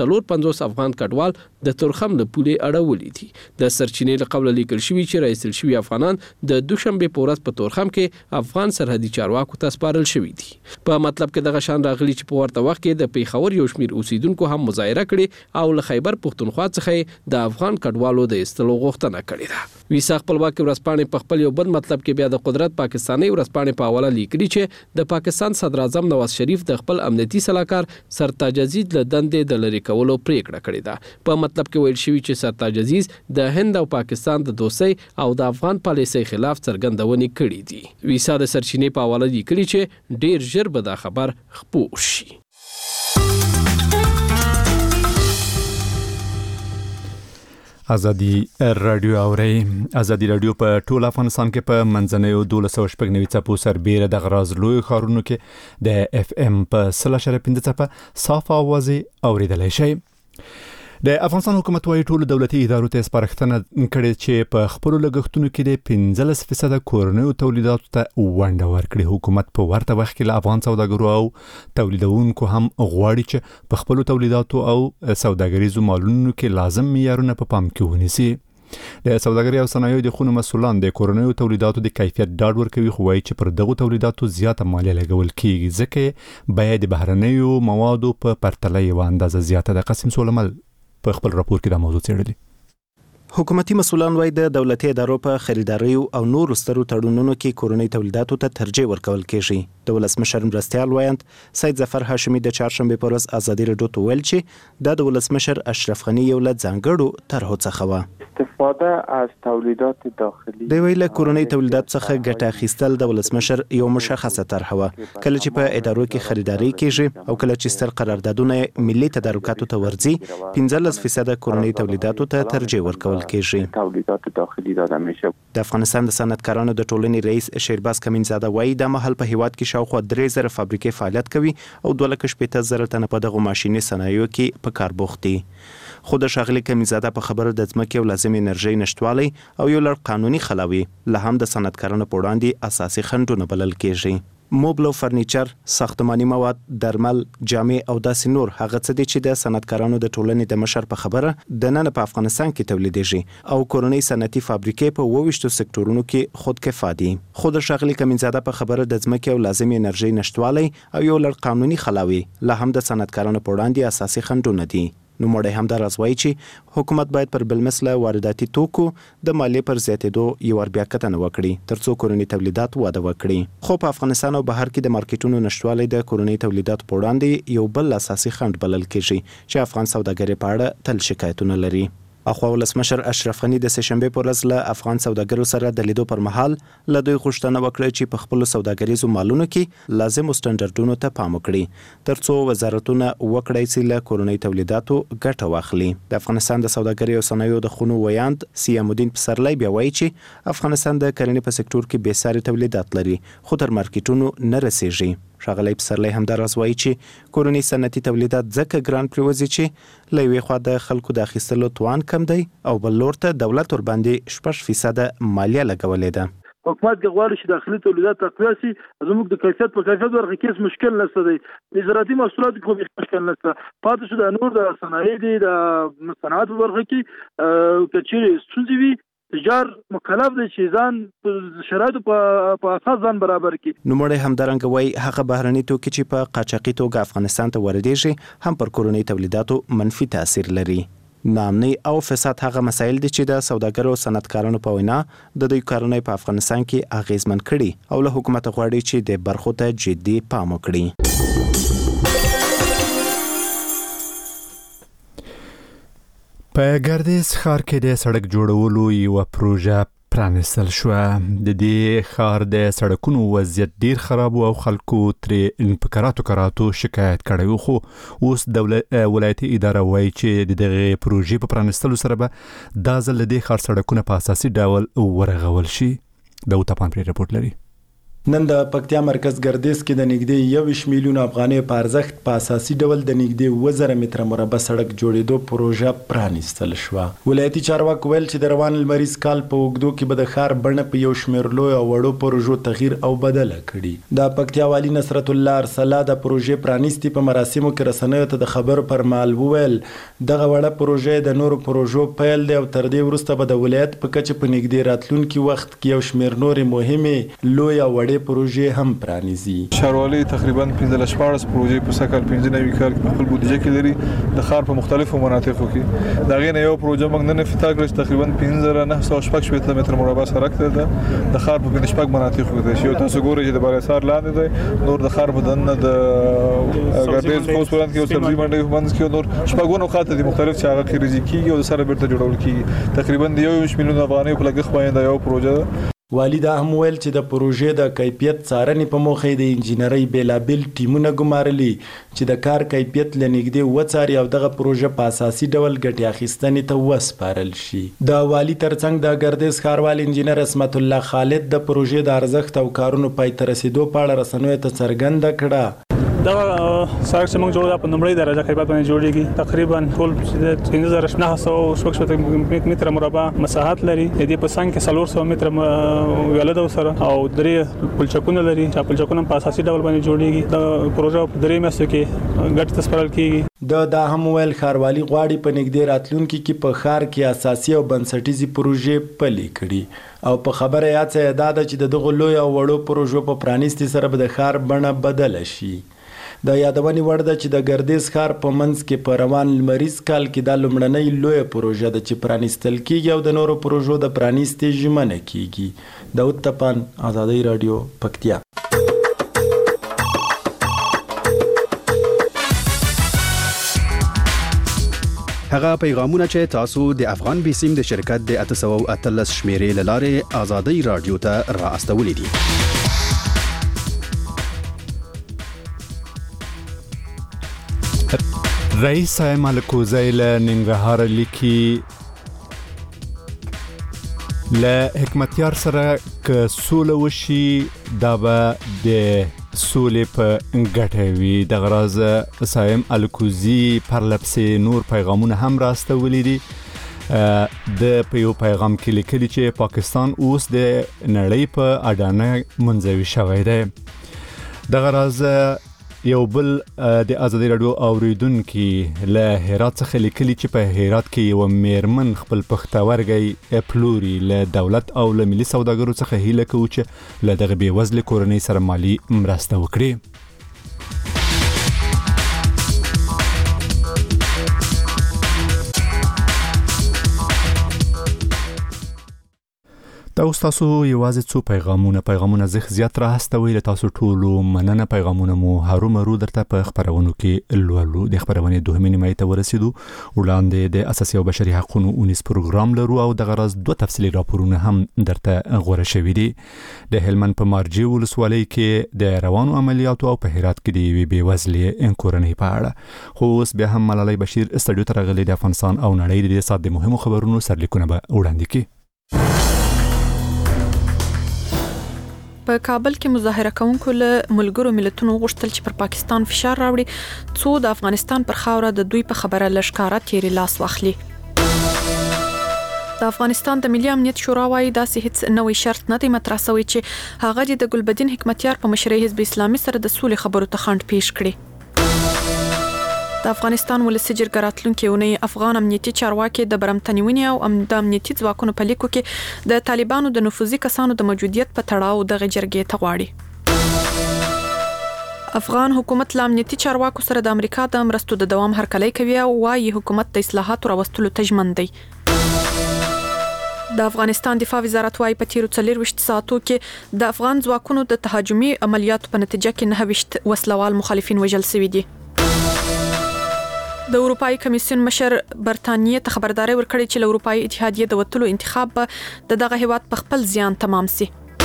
254 افغان کډوال د تورخم له پولې اړولې دي. د سرچینې له قبل لیکل شوی چې رئیسل شوی افغانان د دوشنبه په ورځ په تورخم کې افغان سرحدي چارواکو ته سپارل شوی دي. په مطلب کې د غشان راغلي چې په ورته وخت کې د پیښور یو شمیر اوسیدونکو هم مظاهره کړې او له خیبر پښتونخوا څخه د افغان کډوالو د استلو غوښتنه کړې ده. ویسا خپلواکي ورسپانې په خپل یو بل مطلب کې بیا د قدرت پاکستاني ورسپانې په حواله لیکلي چې د پاکستان صدر اعظم نواز شریف د خپل امنیتي سلاکار سرتاج عزیز له دندې د لری کولو پریکړه کړې ده. په مطلب کې ویل شوی چې سرتاج عزیز د هند او پاکستان د دوستۍ او د افغان پالیسۍ خلاف څرګندونې کړې دي. ویسا د سرچینې په حواله لیکلي چې ډیر ژر به دا خبر خپور شي. ازادي رادیو اوري ازادي رادیو په ټول افغانستان کې په منځنیو 1290 څپو سربېره د غراز لوی خارونو کې د FM په 0.5 څپه صاف आवाज اوریدلای شي. د افغانستان حکومت وايي ټول دولتي ادارو ته سپارښتنه کړې چې په خپل لګښتونو کې د 15% کورنیو تولیداتو ته ونډه ورکړي. حکومت په ورته وخت کې له افغان سوداګرو او تولیدونکو هم غواړي چې په خپل تولیداتو او سوداګریزو مالونو کې لازم معیارونه په پام کې ونیسي. د سوداګرۍ او صنایعو د خونو مسولان د کورنیو تولیداتو د کیفیت ډاډ ورکوي، خو وايي چې پر دغو تولیداتو زیاته مالیه لګول کیږي ځکه باید د بهرنیو موادو په پرتله یو اندازه زیاته ده. قاسم سولمل په خپل راپور کې دا موضوع څېړلې. حکومتي مسولان وايي د دولتي ادارو په خریداري او نور سترو تړونونو کې کورنۍ تولیداتو ته ترجیح ورکول کیږي. د ولسمشر مرستیال وایند سید ظفر هاشمي د چهارشنبه په ورځ ازادي رادیو ته ویل چې د ولسمشر اشرف غنی یو له ځانګړو طرحو څخه و. استفاده از تولیدات داخلي د ویله کورنۍ تولیدات څخه ګټه اخیستل د ولسمشر یو مشخصه طرحه وه کله چې په ادارو کې خریداري کیږي او کله چې ستر قراردادونه ملي تدارکاتو ته ورځي 15% کورنۍ تولیداتو ته ترجیح ورکول کیږي. تولیدات داخلي داده میشه. د افغانستان د صنعتکارانو د ټولنې رئیس شیرباز کمینزاده وایي د مهال په هیواد کې شاوخوا 3000 فابریکې فعالیت کوي او 2,000 تنه په دغه ماشيني صنایعو کې په کار بوخت دي. خو د ښاغلي کمینزاده په خبره د ځمکې او لازم انرژي نشټوالی او یو لړ قانوني خلاوي له هم د صنعتکارانو په وړاندې اساسي خنډونه بلل کیږي. موبل او فرنیچر، ساختماني مواد، درمل، جامې او داسې نور هغه څه دي چې د صنعتکارانو د ټولنې د مشر په خبره د نن په افغانستان کې تولیدېږي او کورنۍ صنعتي فابریکې په 22 سکتورونو کې خودکفا دي. خو د ښاغلي کمینزاده په خبره د ځمکې او لازم انرژي نشټوالی او یو لړ قانوني خلاوي له هم د صنعتکارانو په وړاندې اساسي خنډونه دي. نو مړی هم دا راز وایي چې حکومت باید پر بلمثله وارداتي توکو د مالیې پر زیاتېدو یو ور بیا کتنه وکړي ترڅو کورنۍ تولیدات وده وکړي. خو په افغانستان او بهر کې د مارکیټونو نشټوالی د کورنۍ تولیداتو په وړاندې یو بل اساسي خنډ بلل کیږي چې افغان سوداګري په اړه تل شکایتونه لري. اخوا ولسمشر اشرف غنی د سهشنبه پر ورځ له افغان سوداګرو سره د لیدو پر مهال له دوی غوښتنه وکړه چې په خپل سوداګریزو مالونو کې لازم سټنډرډونو ته پام وکړي ترڅو وزارتونه وکړي چې له کورنۍ تولیداتو ګټه واخلي. د افغانستان د سوداګرۍ او صنایعو د خونو ویاند سیام الدین پسرلی بیا وایي چې افغانستان د کرنې په سکتور کې بې ساري تولیدات لري خو تر مارکیټونو نه رسیږي. ښاغلی پسرلی هم دا راز وایي چې کورنۍ صنعتي تولیدات ځکه ګران پرېوځي چې له یوې خوا د خلکو د اخیستلو توان کم دی او بل لور ته دولت ورباندې 6% مالیه لګولې ده. حکومت کې غواړي چې داخلي تولیدات تقویه شي، زموږ د کیفیت په کیفیت ورغه کې مشکل نشته دی، د زراعتي محصولاتو کې مشکل نشته، پاتې شو د نور د صنایع دي د صنعت په ورغه کې کچېرې ستونزې وي تجار مکلف دي چې ځان شرایطو په اساس ځان برابر کړي. نو مړی همدارنګه وایي هغه بهرني توکي چې په قاچاقي توګه افغانستان ته واردېږي هم پر کورنۍ تولیداتو منفي تاثیر لري. ناامني او فساد هغه مسایل دي چې د سوداګرو او صنعتکارانو په وینا د دوی کارونه په افغانستان کې اغیزمن کړي او له حکومت غواړي چې د برخو ته جدي پام وکړي. په ګردیز ښار کې د سړک جوړولو یو پروژه پرانستل شو. د دې ښار د سړکونو وضعیت ډیر خراب او خلکو ترې په کراتو شکایت کړي خو اوس ولایتي اداره وایي چې د دغه پروژې په پرانستلو سره به دا ځل د دې ښار سړکونه په اساسي ډول ورغول شي. د اوتاپان پرې رپورټ لري. نن د پکتیا مرکز ګردیز کې د نږدې 1 میلیون افغانۍ په ارزښت په اساسي ډول د نږدې 1000 متره مربع سړک جوړېدو پروژه پرانستل شوه. ولایتي چارواکو ویل چې د روان لمریز کال په اوږدو کې به د ښار بڼه په یو شمېر لویو او وړو پروژو تغییر او بدله کړي. د پکتیا والي نصرت الله ارسلا د پروژې پرانستي په مراسمو کې رسنیو ته د خبر پر مهال وویل دغه وړه پروژه د نورو پروژو پیل دی او تر دې وروسته به د ولایت په کچه په نږدې راتلونکي وخت کې یو شمېر نورې مهمې لوی او پروژې هم پرانیزي. ښاروالي تقریبا 15 پروژې په سکهال 95 کال په خپل بودیجه کې لري د ښار په مختلفو مناطقو کې. دا غي نه یو پروژه موږ نن افتتاح کړ تقریبا 15916 متر مربع سړک ده د ښار په 15 مناطقو کې. یو تاسو ګورئ چې د بارسار لاندې ده نور د ښار بدن د ګردیز خوست ولایت کې او سبزی منډي باندې کې نور شپږونو خاطر دي مختلف چې هغه کې ریزي کیږي او سره بیرته جوړول کیږي. تقریبا د 1 میلیون افغانۍ په لګښت باندې یو پروژه. والی دا هم ویل چې د پروژې د کیفیت څارنې په موخه د انجینرۍ بیلابل ټیمونه ګمارلي چې د کار کیفیت لنږدې وڅاري او دغه پروژه په اساسي ډول ګټې اخیستنې ته وسپارل شي. د والی ترڅنګ د ګردیز ښاروال انجینر اسمت الله خالد د پروژې د ارزښت او کارونو پای ته رسیدو په اړه رسنیو ته څرګنده کړه. دا سړک چې موږ جوړ په نمبرې درجه کیفیت باندې جوړیږي تقریبا ټول 15900 متر مربع مساحت لري. د دې په څنګ کې 400 متر ویاله سره او درې پلچکونه لري چې پلچکونه په اساسي ډول باندې جوړیږي. د پروژه په درې میاشتو کې ګټه تسپارل کیږي. دا هم ویل ښاروالي غواړي په نږدې راتلونکي کې په ښار کې اساسي او بنسټیزي پروژې پلي کړي او په خبره یاد څه ده چې د دغه لوی او وړو پروژو په پرانیستي سره به د ښار بڼه بدله شي. د یادونې وړ ده چې د ګردیز ښار په منځ کې په روان لمریز کال کې دا لومړنۍ لویه پروژه ده چې پرانیستل کیږي او د نورو پروژو د پرانیستي ژمنه کیږي. داود تپان، آزادۍ رادیو، پکتیا. هغه پیغامونه چې تاسو د افغان بیسیم د شرکت د 813 شمیرې لاره آزادۍ رادیو ته را استولې دي. رئیس ملکوزی له ننګرهار لیکي له حکمتیار سره که سوله وشي دا به د سولې په ګټه وي. د غراز سایم الکوزی پر لپسې نور پیغامونه هم راستولي دي. د پیو پیغام کې لیکلي چې پاکستان اوس د نړۍ په اډانه منځوي شوی دی. د غراز یو بل د آزادۍ رادیو اوریدونکو له هرات څخه لیکلي چې په هرات کې یو میرمن خپل پښتورګي پلوري. له دولت او له ملي سوداګرو څخه هیله کوي چې له دغه بیوزله کورنۍ سره مالی مرسته وکړي. تاسو یوازې څو پیغامونه زیات راستوي. له تاسو ټولو مننه. پیغامونه مو هرو درته په خبرونو کې لولو. د خبرونې دوهمې نیمه ته ورسېدو. وړاندې د اساسي او بشري حقوقو اونیس پروګرام لرو او د غرض دوه تفصیلي راپورونه هم درته غوړه شوي دي. د هلمند په مارجې ولسوالۍ کې د روانو عملیاتو او په هرات کې د یوې بیوزلې کورنۍ په اړه. خو اوس بیا هم ملالۍ بشیر استډیو ته راغلي د افغانستان او نړۍ د سات د مهمو خبرونو سرلیکونه به وړاندې کړي. په کابل کې مظاهره کوونکو له ملګرو ملتونو غوښتل چې پر پاکستان فشار راوړي څو د افغانستان پر خاوره د دوی په خبره لشکاره تیری لاس واخلي. د افغانستان د ملي امنیت شورا وايي داسې هیڅ نوې شرط نه دی مطرح شوی چې هغه د ګلبدین حکمتیار په مشرۍ حزب اسلامي سره د سولې خبرو ته خنډ پیښ کړي. د افغانستان ولسي جرګه راتلونکي اونۍ افغان امنیتي چارواکي د برمتنیونی او د امنیتي ځواکونو په لیکو کې د طالبانو د نفوذي کسانو د موجودیت په تړاو دغه جرګې ته غواړي. افغان حکومت له امنیتي چارواکو سره د امریکا د مرستو د دوام هرکلی کوي او وايي حکومت د اصلاحاتو راوستلو ته ژمن دی. د افغانستان دفاع وزارت وايي په تیرو 24 ساعتو کې د افغان ځواکونو د تهاجمي عملیاتو په نتیجه کې 9 وسلوال مخالفین وژل شوي دي. د اروپאי کمیسیون مشر برتانیې ته خبرداري ورکړې چې له اروپאי اتحادیې د وټلو انتخاب به دغه هیواد په خپل زیان تمام سي.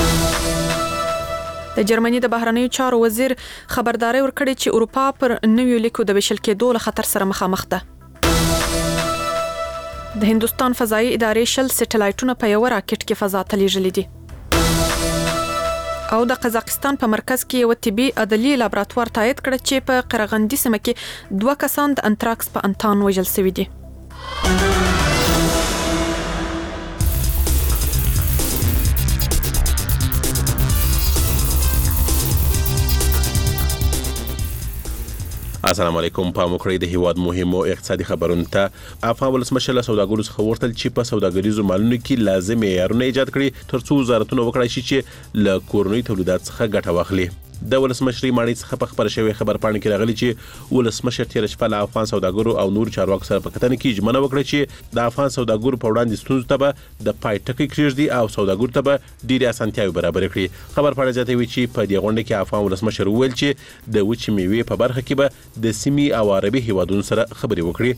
د جرمني د بهرنیو چارو وزیر خبرداري ورکړې چې اروپا پر نویو لیکو د وشل کېدو له خطر سره مخامخ ده. د هندستان فضائي ادارې 10 سټلایټونه په یو راکټ کې فضا ته لیږلي دي. او د قزاقستان په مرکز کې یو طبي عدلي لابراتوار تایید کړ چې په قرغندي سیمه کې 2 کسان د انتراکس په انتان وژل شوي دي. السلام علیکم. په مکرې د هیواد مهمو اقتصادي خبرونو ته افغان ولسمشر له سوداګرو څخه ورتل چې په سوداګریزو مالونو کې لازم معیارونه ایجاد کړي ترڅو وزارتونه وکړي چې له کورنۍ تولیدات څخه ګټه واخلي. د ولسمشري ماڼۍ څخه په خبر شوی خبر پاڼه کې راغلي چې ولسمشر تیر شپه له افغان سوداګرو او نور چارواکو سره په کتنه کې ژمنه وکړه چې د افغان سوداګرو په وړاندې ستونزو ته به د پای ټکی کړي او سوداګرو ته به ډېرې اسانتیاوې برابر کړي. خبر پاڼه زیاتوي چې په دې غونډه کې افغان ولسمشر وویل چې د وچې میوې په برخه کې به د سیمې او عربي هیوادونو سره خبرې وکړي.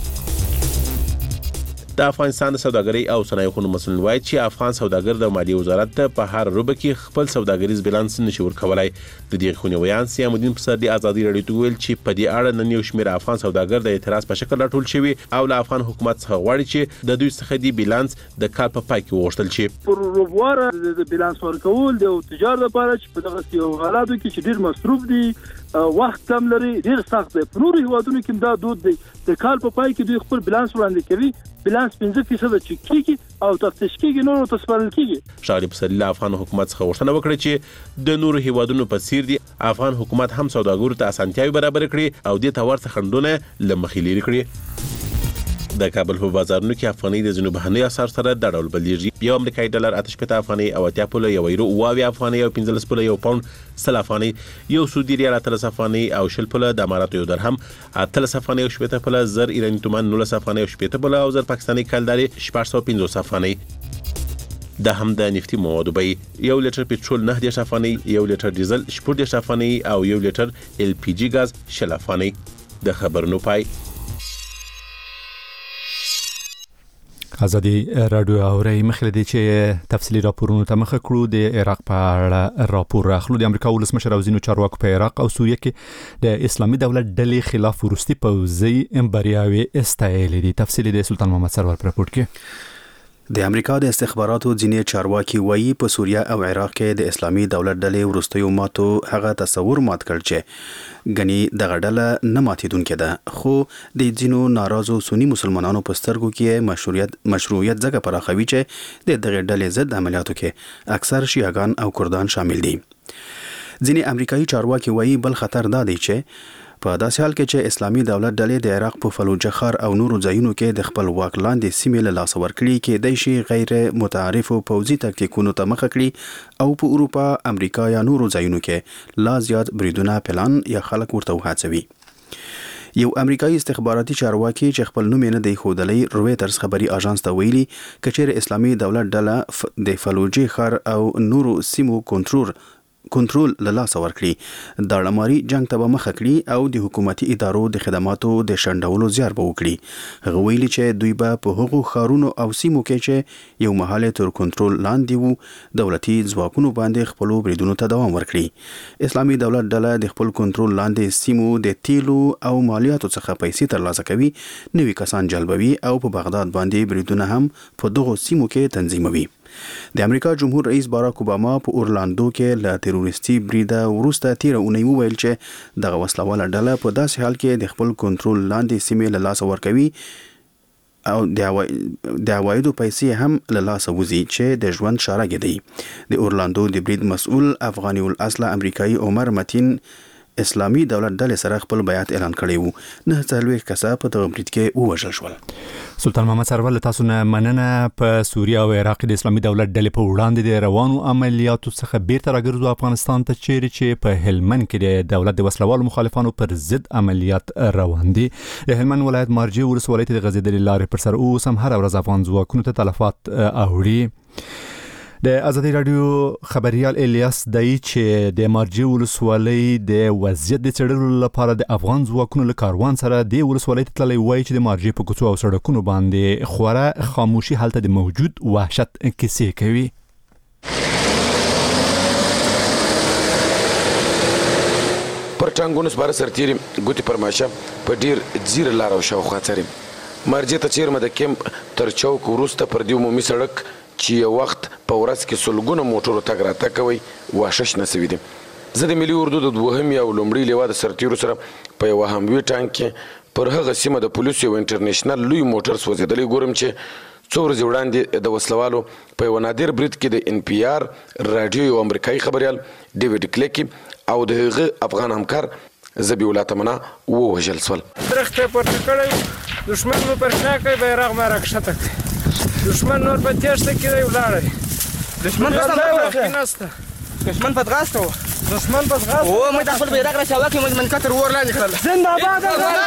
د افغانستان سوداګري او صنایعو مسؤل وایي چې افغان سوداګر د مالیې وزارت ته په هر روبه کې خپل سوداګریز بیلانس نشي ورکولای. د دې خونیویان سیام الدین پسر د آزادۍ رادیو ته ویل چې په دې اړه نن یو شمېر افغان سوداګر د اعتراض په شکل راټول شوي او له افغان حکومت څخه غواړي چې د دوی څخه د بیلانس د کال په پای کې وغوښتل شي. پر روبواره د بیلانس ورکول د تجارت لپاره چې په دغه یو حالاتو کې چې ډیر مصروف دي وخت کم لري ډیر سخت دی. په نورو هیوادونو کې دا دود دی د کال په پای کې دوی خپل بیلانس وړاندې کوي. بیلانس 15% چک کیږي او تفتیش کیږي نور تسپارل کیږي. شاغلی پسرلی افغان حکومت څخه غوښتنه وکړه چې د نورو هیوادونو په څیر دي افغان حکومت هم سوداګرو ته اسانتیاوې برابر کړي او دې ته ورته خنډونه له مخې لري کړي. د کابل په بازارونو کې افغاني د جنوب بهرنی اسعار سره د ډول بلیږي. یو امریکایي ډالر 8 افغاني او 80 پوله یو یورو 20 افغاني او 15 پوله یو پاوند 100 افغاني یو سعودي ریال 13 افغاني او 20 پوله د اماراتو یو درهم 13 افغاني او 70 پوله زر ایرانی تومان 19 افغاني او 70 پوله او زر پاکستاني کلداري 450 افغاني. د هم د نفتی موادو بیه یو لیټر پټرول 9 افغاني یو لیټر ډیزل 14 افغاني او یو لیټر LPG غاز 6 افغاني. د خبرونو پای ازادي رادیو اوري مخله دي چې تفصیلی راپورونه ته مخ کړو د عراق په اړه راپور اخلو. د امریکا ولسمشر او ځینو چارواکو په عراق او سوریه کې د اسلامي دولت ډلې خلاف وروستي پوځي بریاوي استایلې دي. تفصیلی د سلطان محمد سرور په راپور کې. د امریکا د استخباراتو ځینې چارواکي وایي په سوریه او عراق کې د اسلامي دولت ډلې وروستیو ماتو هغه تصور مات کړ چې غني دغه ډله نه ماتیدونکې ده، خو د ځینو ناراضو سنی مسلمانانو په سترګو کې مشروعیت ځکه پراخوي چې د دغه ډلې ضد عملیاتو کې اکثر شیعاګان او کردان شامل دي. ځینې امریکایي چارواکي وایي بل خطر دا دی چې په داسې حال کې چې اسلامي دولت ډلې د عراق په فلوجه ښار او نورو ځایونو کې د خپل واک لاندې سیمې له لاسه ورکړي کېدای شي غیر متعارفو پوځي تکتیکونو ته مخه کړي او په اروپا، امریکا یا نورو ځایونو کې لا زیات بریدونه پلان یا خلک ورته وهڅوي. یو امریکایي استخباراتي چارواکي چې خپل نوم نه دی ښودلی رویټرز خبري اژانس ته ویلي کچېر اسلامي دولت ډله د فلوجه ښار او نورو سیمو کنټرول له لاسه ورکړي د اړماري جنگ ته به مخه کړي او د حکومتي ادارو د خدماتو د شنډولو زیار به وکړي. هغه ویلي چې دوی به په هغو ښارونو او سیمو کې چې یو مهال تر کنټرول لاندې وو دولتي ځواکونو باندې خپلو بریدونو ته دوام ورکړي. اسلامي دولت ډله د خپل کنټرول لاندې سیمو د تیلو او مالیاتو څخه پیسې ترلاسه کوي، نوي کسان جلبوي او په بغداد باندې بریدونه هم په دغو سیمو کې تنظیموي. د امریکا جمهور رئیس باراک اوباما په اورلاندو کې له تروریستي بریده وروسته تیره اونۍ وویل چې دغه وسلواله ډله په داسې حال کې د خپل کنټرول لاندې سیمې له لاسه ورکوي او د عوایدو پیسې هم له لاسه وځي چې د ژوند شارګې دی. د اورلاندو د برید مسؤل افغاني الاصله امریکایي عمر متین اسلامي دولت ډلې سره خپل بیعت اعلان کړی وو. 9 کسه په دغه برید کې ووژل شول. سلطان محمد سرور تاسو نه مننه. په سوریه او عراق د اسلامي دولت ډلې په وړاندې د روانو عملیاتو څخه بیرته راګرځو افغانستان ته چې په هلمند کې د دولت د وسلوالو مخالفانو پر ضد عملیات روان دي. د هلمند ولایت مارجې ولسوالۍ ته د غځېدلې لارې پر سر اوس هم هر ورځ افغان ځواکونو ته تلفات اوړي. د ازادي رادیو خبريال الیاس دای چې د مارجې ولسوالۍ د وضعیت د څېړلو لپاره د افغان ځواکونو له کاروان سره د ولسوالۍ ته تللی وایي چې د مارجې په کوڅو او سړکونو باندې خورا خاموشي هلته د موجود وحشت کیسې کوي. پر ټانګونو سپاره سرتیري ګوتې پرماشه په ډیر ځیره لار او شاوخوا څري. مارجې ته چیرمه د کیمپ تر چوک وروسته پر دې عمومي سړک چې یو وخت په ورځ کې سلګونه موټرو تګ راتګ کوي واښه شنه سوي دي. زه د ملي اردو د دوهم یا لومړي لیوا د سرتیرو سره په یو هموي ټانک کې پر هغه سیمه د پولیسو یو انټرنیشنل لوی موټر سوځېدلی ګورم چې څو ورځې وړاندې د وسلوالو په یو نادر برید کې د NPR راډیو یو امریکایي خبریال ډیوډ کلیکی او د هغه افغان همکار زبیولا تمنا ووژل شول. درخته پورته کړی دشمن مو پر شا کوي بیرغ ما راکښته کړی. دشمن نور په تیښته کې دی ولاړی. دشمن په ځغاسته دشمن په ځغاسته او موږ د خپل بیرغ راچاوه کې موږ منکتر ور لاندې کړل. زنده‌باد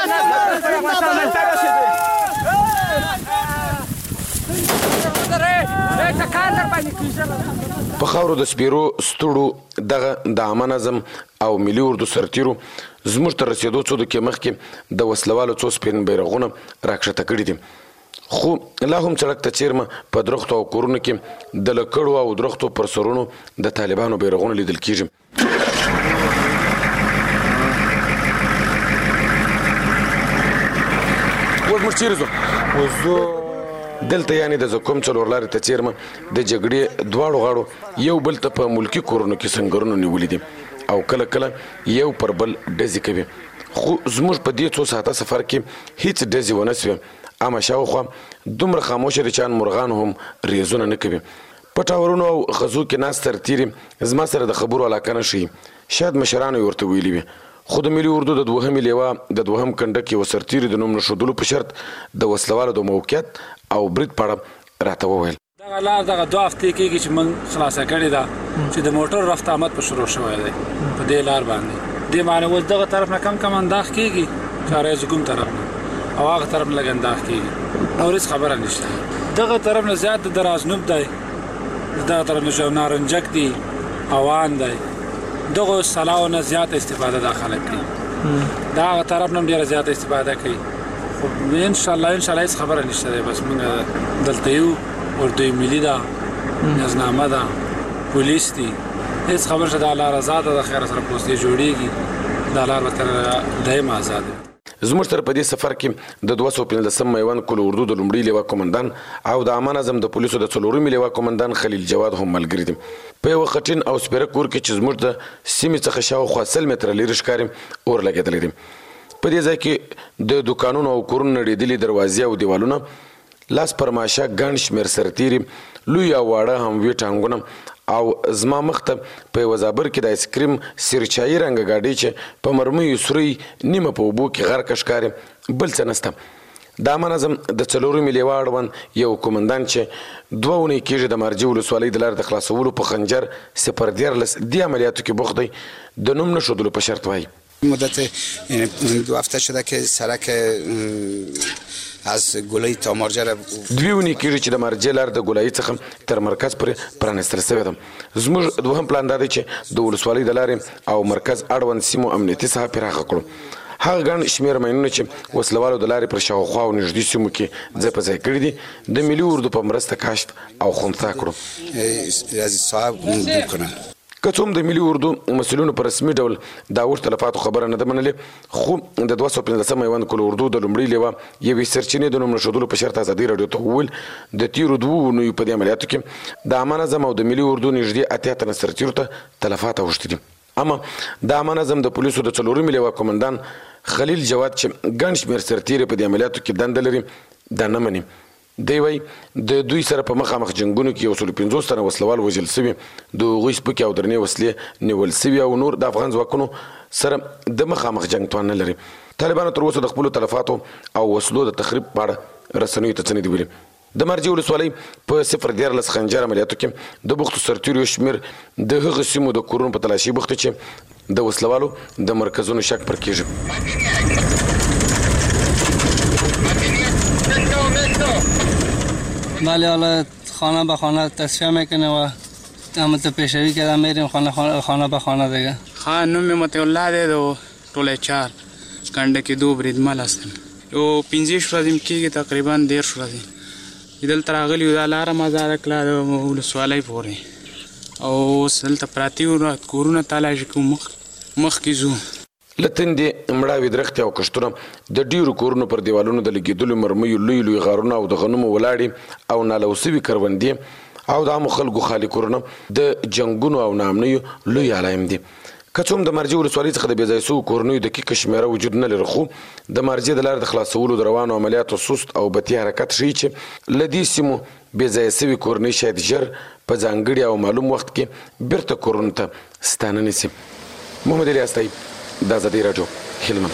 په خاورو د سپیرو ستړو دغه د عامه نظم او ملي اردو سرتیرو زموږ تر رسېدو څو دقیقې مخکې د وسلوالو څو سپین بیرغونه راکښته کړي دي، خو لا هم سړک ته چیرمه په درختو او کورونو کې د لکړو او درختو پر سرونو د طالبانو بیرغونه لیدل کیږي. اوس موږ چیرې ځو؟ دلته یعنې د زکوم څلور لارې ته چیرمه د جګړې دواړو غاړو یو بل ته په ملکي کورونو کې سنګرونه نیولي دي او کله کله یو پر بل ډزې کوي، خو زموږ په دې څو ساعته سفر کې هیڅ ډزې ونه سوې. اما شاوخوا دومره خاموشه دي چې مرغان هم ریزونه نه کوي. په ټاورونو او خزو کې ناست سرتیري زما سره د خبرو علاقه نه شي. شاید مشرانو ورته ویلي وي، خو د ملي اردو د دوهمې لیوا د دوهم کنډک یو سرتیري د نوم نښودلو په شرط د وسلوالو د موقعیت او برید په اړه راته وویل. دغه لار دغه 2 هفتې کېږي چې موږ خلاصه کړې ده چې د موټر رفت آمد په شروع شوی دی په دې لار باندې. دې معنی اوس دغه طرف نه کم انداز کېږي چې زکوم طرف نه او هغه طرف نه لږ انداز کېږي او هېڅ خبره نشته. دغه طرف نه زیات د درازنوب دی، دغه طرف نه نارنجک دی، اوان دی، دغه سلاو نه زیات استفاده دا خلک کوي. دا هغه طرف نه ډېره زیاته استفاده کوي ان شاء الله خبره نشته بس موږ دلته یو اردوی ملي دا نظامه دا پولیس دي هیڅ خبر شته د لار آزاد د خیر سره پوسټي جوړیږي د لار تر دایم آزاد. زموږ تر په دې سفر کې د 215 میوان کل اردو د لومړي لیوا کمانډان او د امان اعظم د پولیسو د 4 لیوا کمانډان خلیل جواد هم ملګری دي. په یو خټین او سپیره کور کې چې زموږ د سیمې څخه شاوخوا 100 متره لرې ښکاري اور لګېدلی دي. په دې ځای کې د دکانونو او کورونو نړېدلي دروازې او دیوالونه لاس پرماشه ګڼ شمېر سرتیري لوی او واړه هم وي ټانګونه او زما مخته په یوه زابر کې د آیسکریم سیرچایي رنګه ګاډۍ چې په مرمیو سورۍ نیمه په اوبو کې غرقه ښکاري بل څه نسته. د امان اعظم د 4 لیوا اړوند یو قومندان چې 2 اونۍ کېږي د مارجې ولسوالۍ د لارې د خلاصولو په خنجر 014 دې عملیاتو کې بوخت دی د نوم نه ښودلو په شرط وایي. مدت 2 هفته شده که سرک از ګولای تا مارجه را 2 اونۍ کېږي چې د مارجې لار د ګولایي څخه تر مرکز پورې پرانیستل شوې ده. زموږ دوهم پلان دا دی چې د ولسوالۍ د لارې او مرکز اړوند سیمو امنیتي ساحه پراخه کړو. هغه ګڼ شمېر ماینونه چې وسلوالو د لارې پر شاوخوا او نږدې سیمو کې ځای په ځای کړي دي د ملي اردو په مرسته کاشت او خنثی کړو. از صاحب دور کنن که څوم د ملي اردو مسؤلینو په رسمي ډول د اوښ تلفاتو خبره نه ده منلې خو د 215 میوان کل اردو د لومړي لیوا یوې سرچینې د نوم نښودلو په شرط ازادي راډیو ته وویل د تیرو 2 اونیو په دې عملیاتو کې د امان اعظم او د ملي اردو نږدې 80 تنه سرتیرو ته تلفات اوښتي دي. اما د امان اعظم د پولیسو د 4 لیوا کمانډان خلیل جواد چې ګڼ شمېر سرتیري په دې عملیاتو کې دنده لري دا نه مني. دی وایي د دوی سره په مخامخ جنګونو کې 150 تنه وسلوال وژل سوي د هغوی سپکې او درنې وسلې نیول سوي او نور د افغان ځواکونو سره د مخامخ جنګ توان نه لري. طالبانو تر اوسه د خپلو تلفاتو او وسلو د تخریب په اړه رسنیو ته څه نه دي ویلي. د مارجې ولسوالۍ په 014 خنجر عملیاتو کې د بوختو سرتیرو شمېر د هغه سیمو د کورونو په تلاشي بوخت چې د وسلوالو د مرکزونو شک پر کېږي. بله حالا خانه به خانه تصفیه میکنه و همت پیشوی که میریم خانه به خانه دیگه. نوم مطیع الله دی دو ټوله 4 کنډه کې 2 بریدمل هستم. یو 15 ورځې کېږي تقریبا 10 ورځې دلته راغلي یو د لاره مزاره کړه د ولسوالۍ پورې او دلته پراته یو کورونه تالاشي کوو مخکې ځو. له تندې مړاوې درختې او کښتونه د ډیرو کورونو پر دیوالونو د لګېدلو مرمیو لوی لوی غارونه او د غنمو ولاړې او نالو سوي کروندې او د عامو خلکو خالي کورونه د جنګونو او ناامنیو لوی علایم دي. که څوم د مارجې ولسوالۍ څخه د بې ځای سوو کورنیو دقیقه شمېره وجود نه لري خو د مارجې د لارې د خلاصولو د روانو عملیاتو سست او بتي حرکت ښیي چې له دې سیمو بې ځایه سوي کورنۍ شاید ژر په ځانګړي او معلوم وخت کې بیرته کورونو ته ستانه نیسي. محمد الیاس طیب د ازادي راډیو هلمند.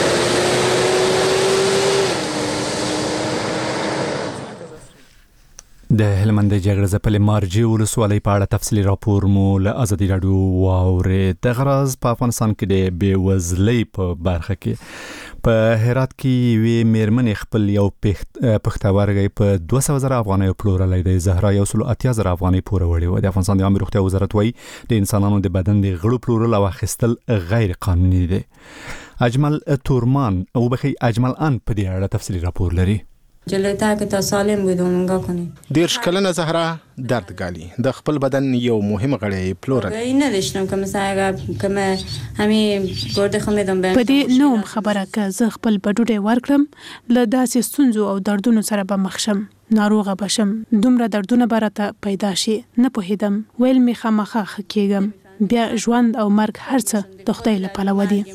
د هلمند د جګړه ځپلې مارجې ولسوالۍ په اړه تفصیلي راپور مو له ازادي راډیو واورېد. د غراض په افغانستان کې د بېوزلۍ په برخه کې په هرات کې یوې میرمنې خپل یو پښتورګی په 200,000 افغانیو پلورلی دی. زهرا 180,000 افغانۍ پوره وړې وه. د افغانستان د عامه روغتیا وزارت وایي د انسانانو د بدن د غړو پلورل او اخیستل غیر قانوني دی. اجمل تورمان او بخي اجمل ان په دې اړه تفصیلي راپور لري. جلتا که تا سالم بودم نگاه کنیم. 10 کلنه زهرا دردگالی د خپل بدن یو مهم غړی پلورل. این نداشتم که مثلا که همین ګورده خو میدم په دې نوم خبره که زه خپل بډوډه ورکړم له داسې ستونزو او دردونو سره به مخ شم. ناروغه بشم. دومره دردونه برته پیدا شي نه پوهیدم. ویل می خامخه کېږم. بیا ژوند او مرګ هرڅه د خدای له پلوه دي.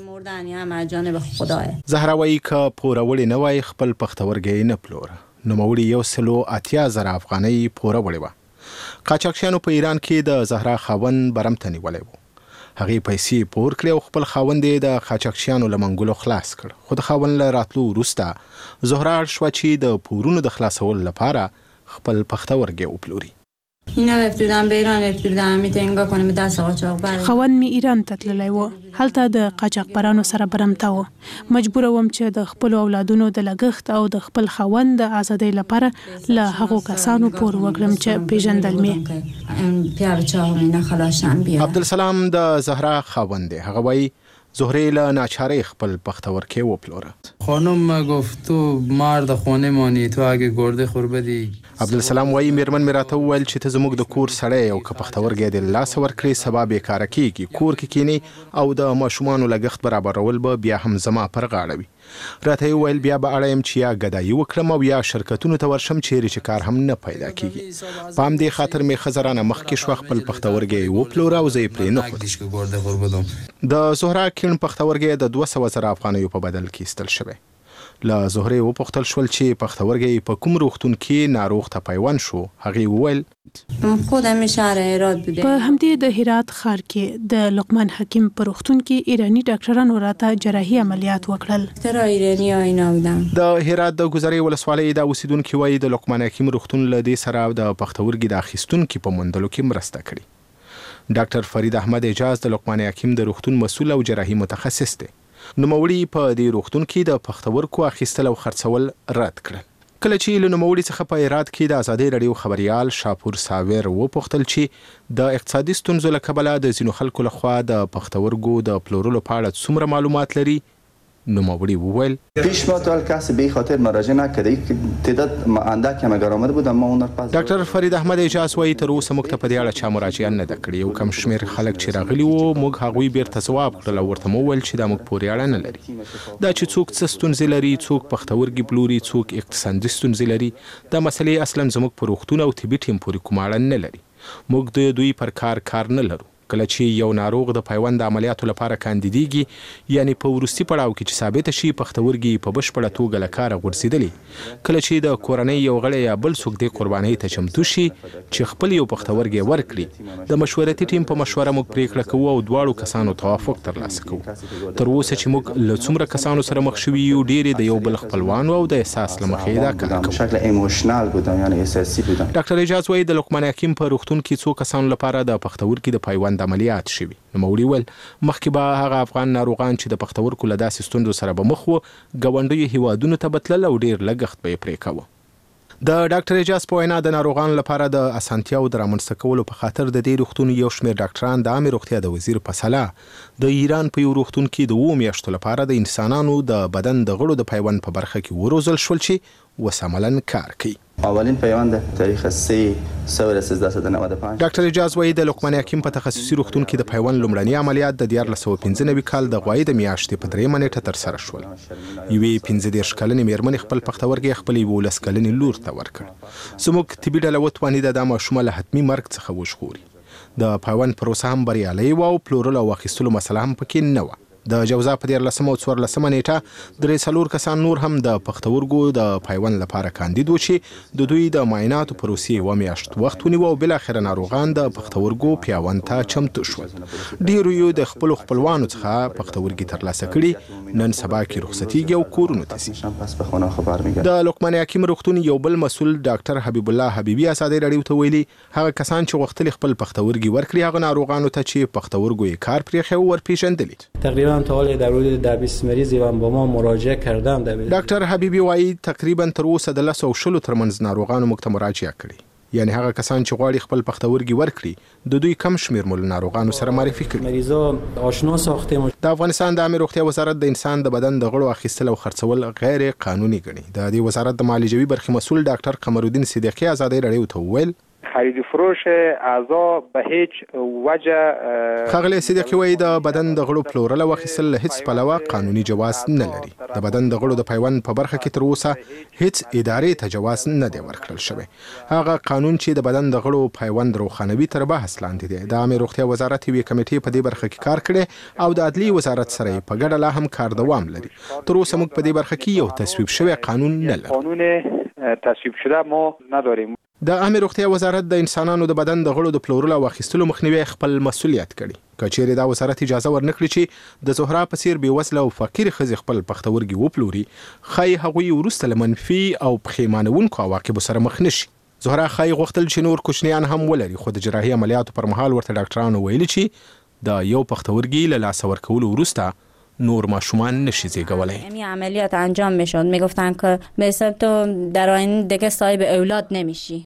زهرا وایي که پوره وړې نه وای خپل پښتورګی نه پلور نوموړي 180,000 افغانۍ پوره وړې وه. قاچاقچیانو په ایران کې د زهرا خاوند برمته نیولی و. هغې پیسې پور کړې او خپل خاوند یې د قاچاقچیانو له منګولو خلاص کړ. خو د خاوند له راتلو وروسته زهرا اړ شوه چې د پورونو د خلاصولو لپاره خپل پښتورګی وپلوري. اینا رفتم به ایران رفتم میتونم کنم دست قاچاق بر خوان می ایران تتللی و هلته د قاچاقبرانو سره برمته و. مجبور وم چې د خپل اولادونو د لګښت او د خپل خوند د ازادۍ لپاره له هغو کسانو پور وکړم چې پیژندل مې. عبدالسلام د زهرا خوند هغه وایي زهره له ناچارۍ خپل پختورکی وپلوره. خانم گفت تو مرد خانه مانی، تو اگه گرده خوربدی. عبدالسلام وایي میرمن مې راته وویل چې ته زموږ د کور سړی او که پختورګی دې له لاسه ورکړې سبا بېکاره کېږي، کور کې کینې او د ماشومانو لګښت برابرول به بیا هم زما پر غاړه وي. راته یې وویل بیا به اړه یم چې یا ګدایي وکړم او یا شرکتونو ته ورشم چیرې چې کار هم نه پیدا کېږي. په همدې خاطر مې ښځه رانه مخکې شوه، خپل پختورګی یې وپلوره او زه یې پرې نه ښودم. د زهره کیڼ پختورګی د 200,000 افغانیو په بدل کې ایستل شوی. له زهرې وپوښتل شول چې پختورګی په کوم روغتون کې ناروغ ته پیوند شو. هغې وویل خودم شهر هرات بوده. په همدې د هرات ښار کې د لقمان حکیم په روغتون کې ایرانی ډاکټرانو راته جراحي عملیات وکړل. تر ایرانی اینا بودم. د هرات د ګذرې ولسوالۍ د اوسیدونکو وایي د لقمان حکیم روغتون له دې سره د پختورګي د اخیستونکو په موندلو کې مرسته کړې. ډاکټر فرید احمد اجاز د لقمان حکیم د روغتون مسؤل او جراحي متخصص دی. نوموړي په دې روغتون کې د پختورکو اخیستل او خرڅول رد کړل. کله چې له نوموړي څخه په هرات کې د ازادۍ رادیو خبريال شاپور ساویر وپوښتل چې د اقتصادي ستونزو له کبله د ځینو خلکو لخوا د پختورګو د پلورلو په اړه څومره معلومات لري، نوموړي وویل پیش ما تا کسی به خاطر مراجعه نکرده که تعداد اندک هم اگر آمده بودم ما اون رو پس. ډاکټر فرید احمد اجاز وایي تر اوسه موږ ته په دې اړه چا مراجعه نه ده کړې. یو کم شمېر خلک چې راغلي وو موږ هغوی بیرته ځواب کړل او ورته مو وویل چې دا موږ پورې اړه نه لري. دا چې څوک څه ستونزې لري، څوک پختورګي پلوري، څوک اقتصادي ستونزې لري، دا مسلې اصلا زموږ په روغتون او طبي ټیم پورې کوم اړه نه لري. موږ د دوی پر کار نه لرو. کله چې یو ناروغ د پیوند عملیاتو لپاره کاندیدېږي، یعنی په وروستي پړاو کې چې ثابت شي پختورګي په بشپړه توګه له کاره غورځېدلي، کله چې د کورنۍ یو غړی یا بل څوک دې قربانۍ ته چمتو شي چې خپل یو پختورګی ورکړي، د مشورتي ټیم په مشوره موږ پریکړه کوو او دواړو کسانو توافق ترلاسه کوو. تر اوسه چې موږ له څومره کسانو سره مخ شوي یو ډېرې د یو بل خپلوانو او د احساس له مخې دا کار کوو. ډاکټر اجاز وایي د لقمان حکیم په روغتون کې څو کسانو لپاره د پختورګي د پیوند عملیات شوي. نوموړي وویل مخکې به هغه افغان ناروغان چې د پختورکو له داسې ستونزو سره به مخ وو ګاونډیو هیوادونو ته به تلل او ډېر لګښت به یې پرې کاوه. د ډاکټر اجاز په وینا د ناروغانو لپاره د اسانتیاو د رامنځته کولو په خاطر د دې روغتون یو شمېر ډاکټران د عامې روغتیا د وزیر په سلا د ایران په یو روغتون کې د 2 میاشتو لپاره د انسانانو د بدن د غړو د پیوند په برخه کې وروزل شول چې وساملن کار کوي. اولین پیوند تاریخ 3/13/95. ډاکټر اجاز وایي د لقمان حکیم په تخصصي روغتون کې د پیوند لومړني عملیات د 1995 کال د غوایي د میاشتې په 3 نیټه ترسره شول. یوې 15 کلنې مېرمنې خپل پختورګی خپلې 12 کلنې لور ته ورکړ. زموږ طبي ډله وتوانېده دا ماشومه له حتمي مرګ څخه وژغوري. د پیوند پروسه هم بریالۍ وه او پلورلو او اخیستلو مسله هم پکې نه وه. د جوزا په 14 او 14 نیټه 3 کسان نور هم د پختورګو د پیوند لپاره کاندید و چې د دوی د معایناتو پروسې 1 میاشت وخت ونیو او بل اخر ناروغان د پختورګو پیوند ته چمتو شول. ډیرو یو د خپلوانو څخه پختورګي ترلاسه کړي، نن سبا کې رخصتیږي او کورونو ته ځي. د لقمان حکیم روغتون یو بل مسؤل ډاکټر حبیب الله حبیبي ازادۍ رادیو ته ویلي هغه کسان چې غوښتل خپل پختورګي ورکړي هغه ناروغانو ته چې پختورګو یې کار پرېښی ورپېژندلي. تا حال در حدود 20 مریضی هم با ما مراجعه کردن. ډاکټر حبیبي وایي تقریبا تر اوسه د 10 او 20 ترمنځ ناروغانو موږ ته مراجعه کړې، یعنی هغه کسان چې غواړي خپل پختورګي ورکړي د دوی کم شمیر مول ناروغانو سره معرفي کړي. مریضا آشنا ساختیم. د افغانستان د عامه روغتیا وزارت د انسان د بدن د غړو اخیستل او خرڅول غیر قانوني ګڼي. د دې وزارت د معالجوي برخې مسؤل ډاکټر قمرالدین صدیقی ازادۍ رادیو ته وویل خرید و فروش اعضا به هیچ وجه خغلی صدیقی وایي د بدن د غړو پلورل او اخیستل له هیڅ پلوه قانوني جواز نه لري. د بدن د غړو د پیوند په برخه کې تر اوسه هیڅ ادارې ته جواز نه دی ورکړل شوی. هغه قانون چې د بدن د غړو پیوند روښانوي تر بحث لاندې دی. د عامه روغتیا وزارت یوې کمیټې په دې برخه کې کار کړی او د عدلي وزارت سره په ګډه لا هم کار دوام لري. تر اوسه موږ په دې برخه کې یو تصویب شوی قانون نه لرو. قانون تصویب شده ما نداریم. د عامه روغتیا وزارت د انسانانو د بدن د غړو د پلورلو او اخیستلو مخنیوي خپل مسؤلیت کړي. کچېرې دا وزارت اجازه ورنکړي چې د زهرا په څیر بېوزله او فقیر ښځې خپل پختورګي وپلوري، ښایي هغوی وروسته له منفي او پښیمانونکو عواقبو سره مخ نشي. زهرا ښایي غوښتل چې نور کوچنیان هم ولري، خو د جراحي عملیاتو پر مهال ورته ډاکټرانو ویلي چې د یو پختورګي له لاسه ورکولو وروسته نور ماشومان نشی زیگولی. این عملیات انجام میشد میگفتن که به حساب تو در آینده دیگه صاحب اولاد نمیشی.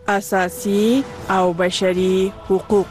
اساسي او بشري حقوق.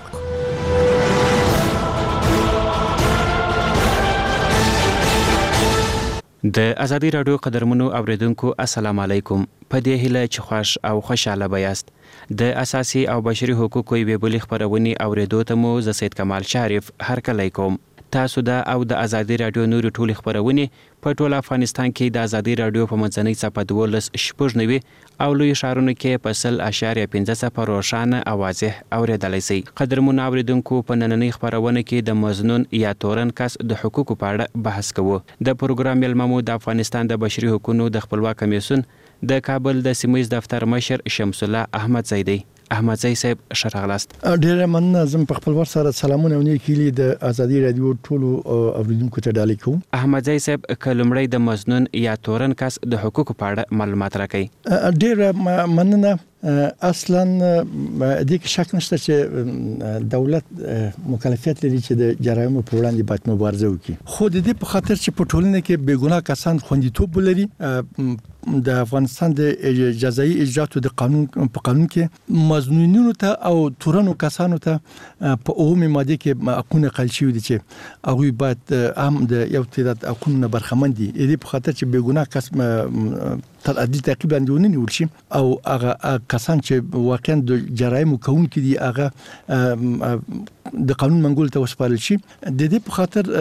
د ازادي رادیو قدرمنو اوریدونکو السلام علیکم. په دې هیله چې خوش او خوشاله بیاست. د اساسي او بشري حقوقو یوې بلې خبرونې اوریدو ته مو زه سید کمال شریف هرکلی کوم. تاسو د او د ازادي رادیو نور ټولې خبرونه په ټول افغانستان کې د ازادي رادیو په منځنۍ صفحه 12 او لوی ښارونو کې په 0.15 روښانه او واضح اوریدلای شئ. قدرمن اوریدونکو په نننۍ خبرونه کې د مزنون یا تورن کس د حقوقو په اړه بحث کوو. د پروګرام ملممو د افغانستان د بشري حقوقو د خپلواک کمیسیون د کابل د سیمایي دفتر مشر شمس الله احمد زیدی. احمد زئی صاحب شرغلاست. ډیر مننه. زم په خپل ور سره سلامونه ونی کلی د ازادي رادیو ټولو اوریدونکو ته ډالۍ کوم. احمد زئی صاحب کلمړی د مزنون یا تورن کس د حقوقو په اړه معلومات راکړي. ډیر مننه. اصلا د کې شک نشته چې دولت مکلفیت لري چې د جرایمو په وړاندې باید مبارزه وکړي. خو د دې په خاطر چې په ټولنه کې بیګناه کسان خوندیتوب لري، د افغانستان د جزایي اجراتو د قانون په قانون کې مزنونینو ته او تورنو کسانو ته په اومه ماده کې حقونه قل شوی دي چې هغه باید هم د یو تعداد حقونه برخمن دي. د په خاطر چې بیګناه کس تر عدل تعقیب باندې ونیول شي او هغه کسان چې واقعا د جرایمو کوونکي دي هغه د قانون منګول ته وسپارل شي. د دې په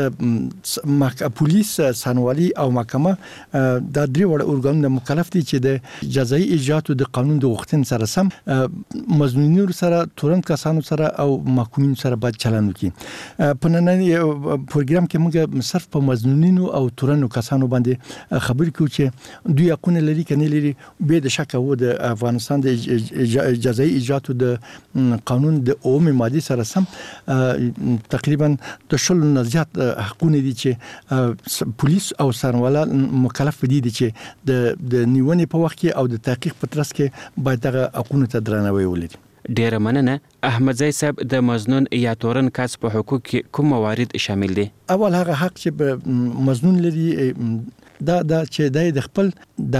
خاطر پولیس، سانوالي او محکمه د درې وړ اورګانونو مکلف دي چې د جزایي اجراتو د قانون د غوښتنې سره سم مزنونینو سره، تورن کسانو سره او محکومینو سره باید چلند وکړي. په نننۍ پروګرام کې موږ صرف په مزنونینو او تورنو کسانو باندې خبرې کوو چې دوی حقونه لري کنه لري. به د شک وو د افغانستان د جزایي اجراتو د قانون د اومه ماده سره سم تقریبا د شل نه زیات حقونه دي چې پولیس او سروالا مکلف دي چې د نیونې په وخت کې او د تحقیق په ترڅ کې باید هغه حقونه ته درناوی ولري. ډیر مننه. احمد زئی صاحب د مزنون یا تورن کس په حقوق کې کوم موارد شامل دي؟ اول هغه حق چې مزنون لري دا چې د خپل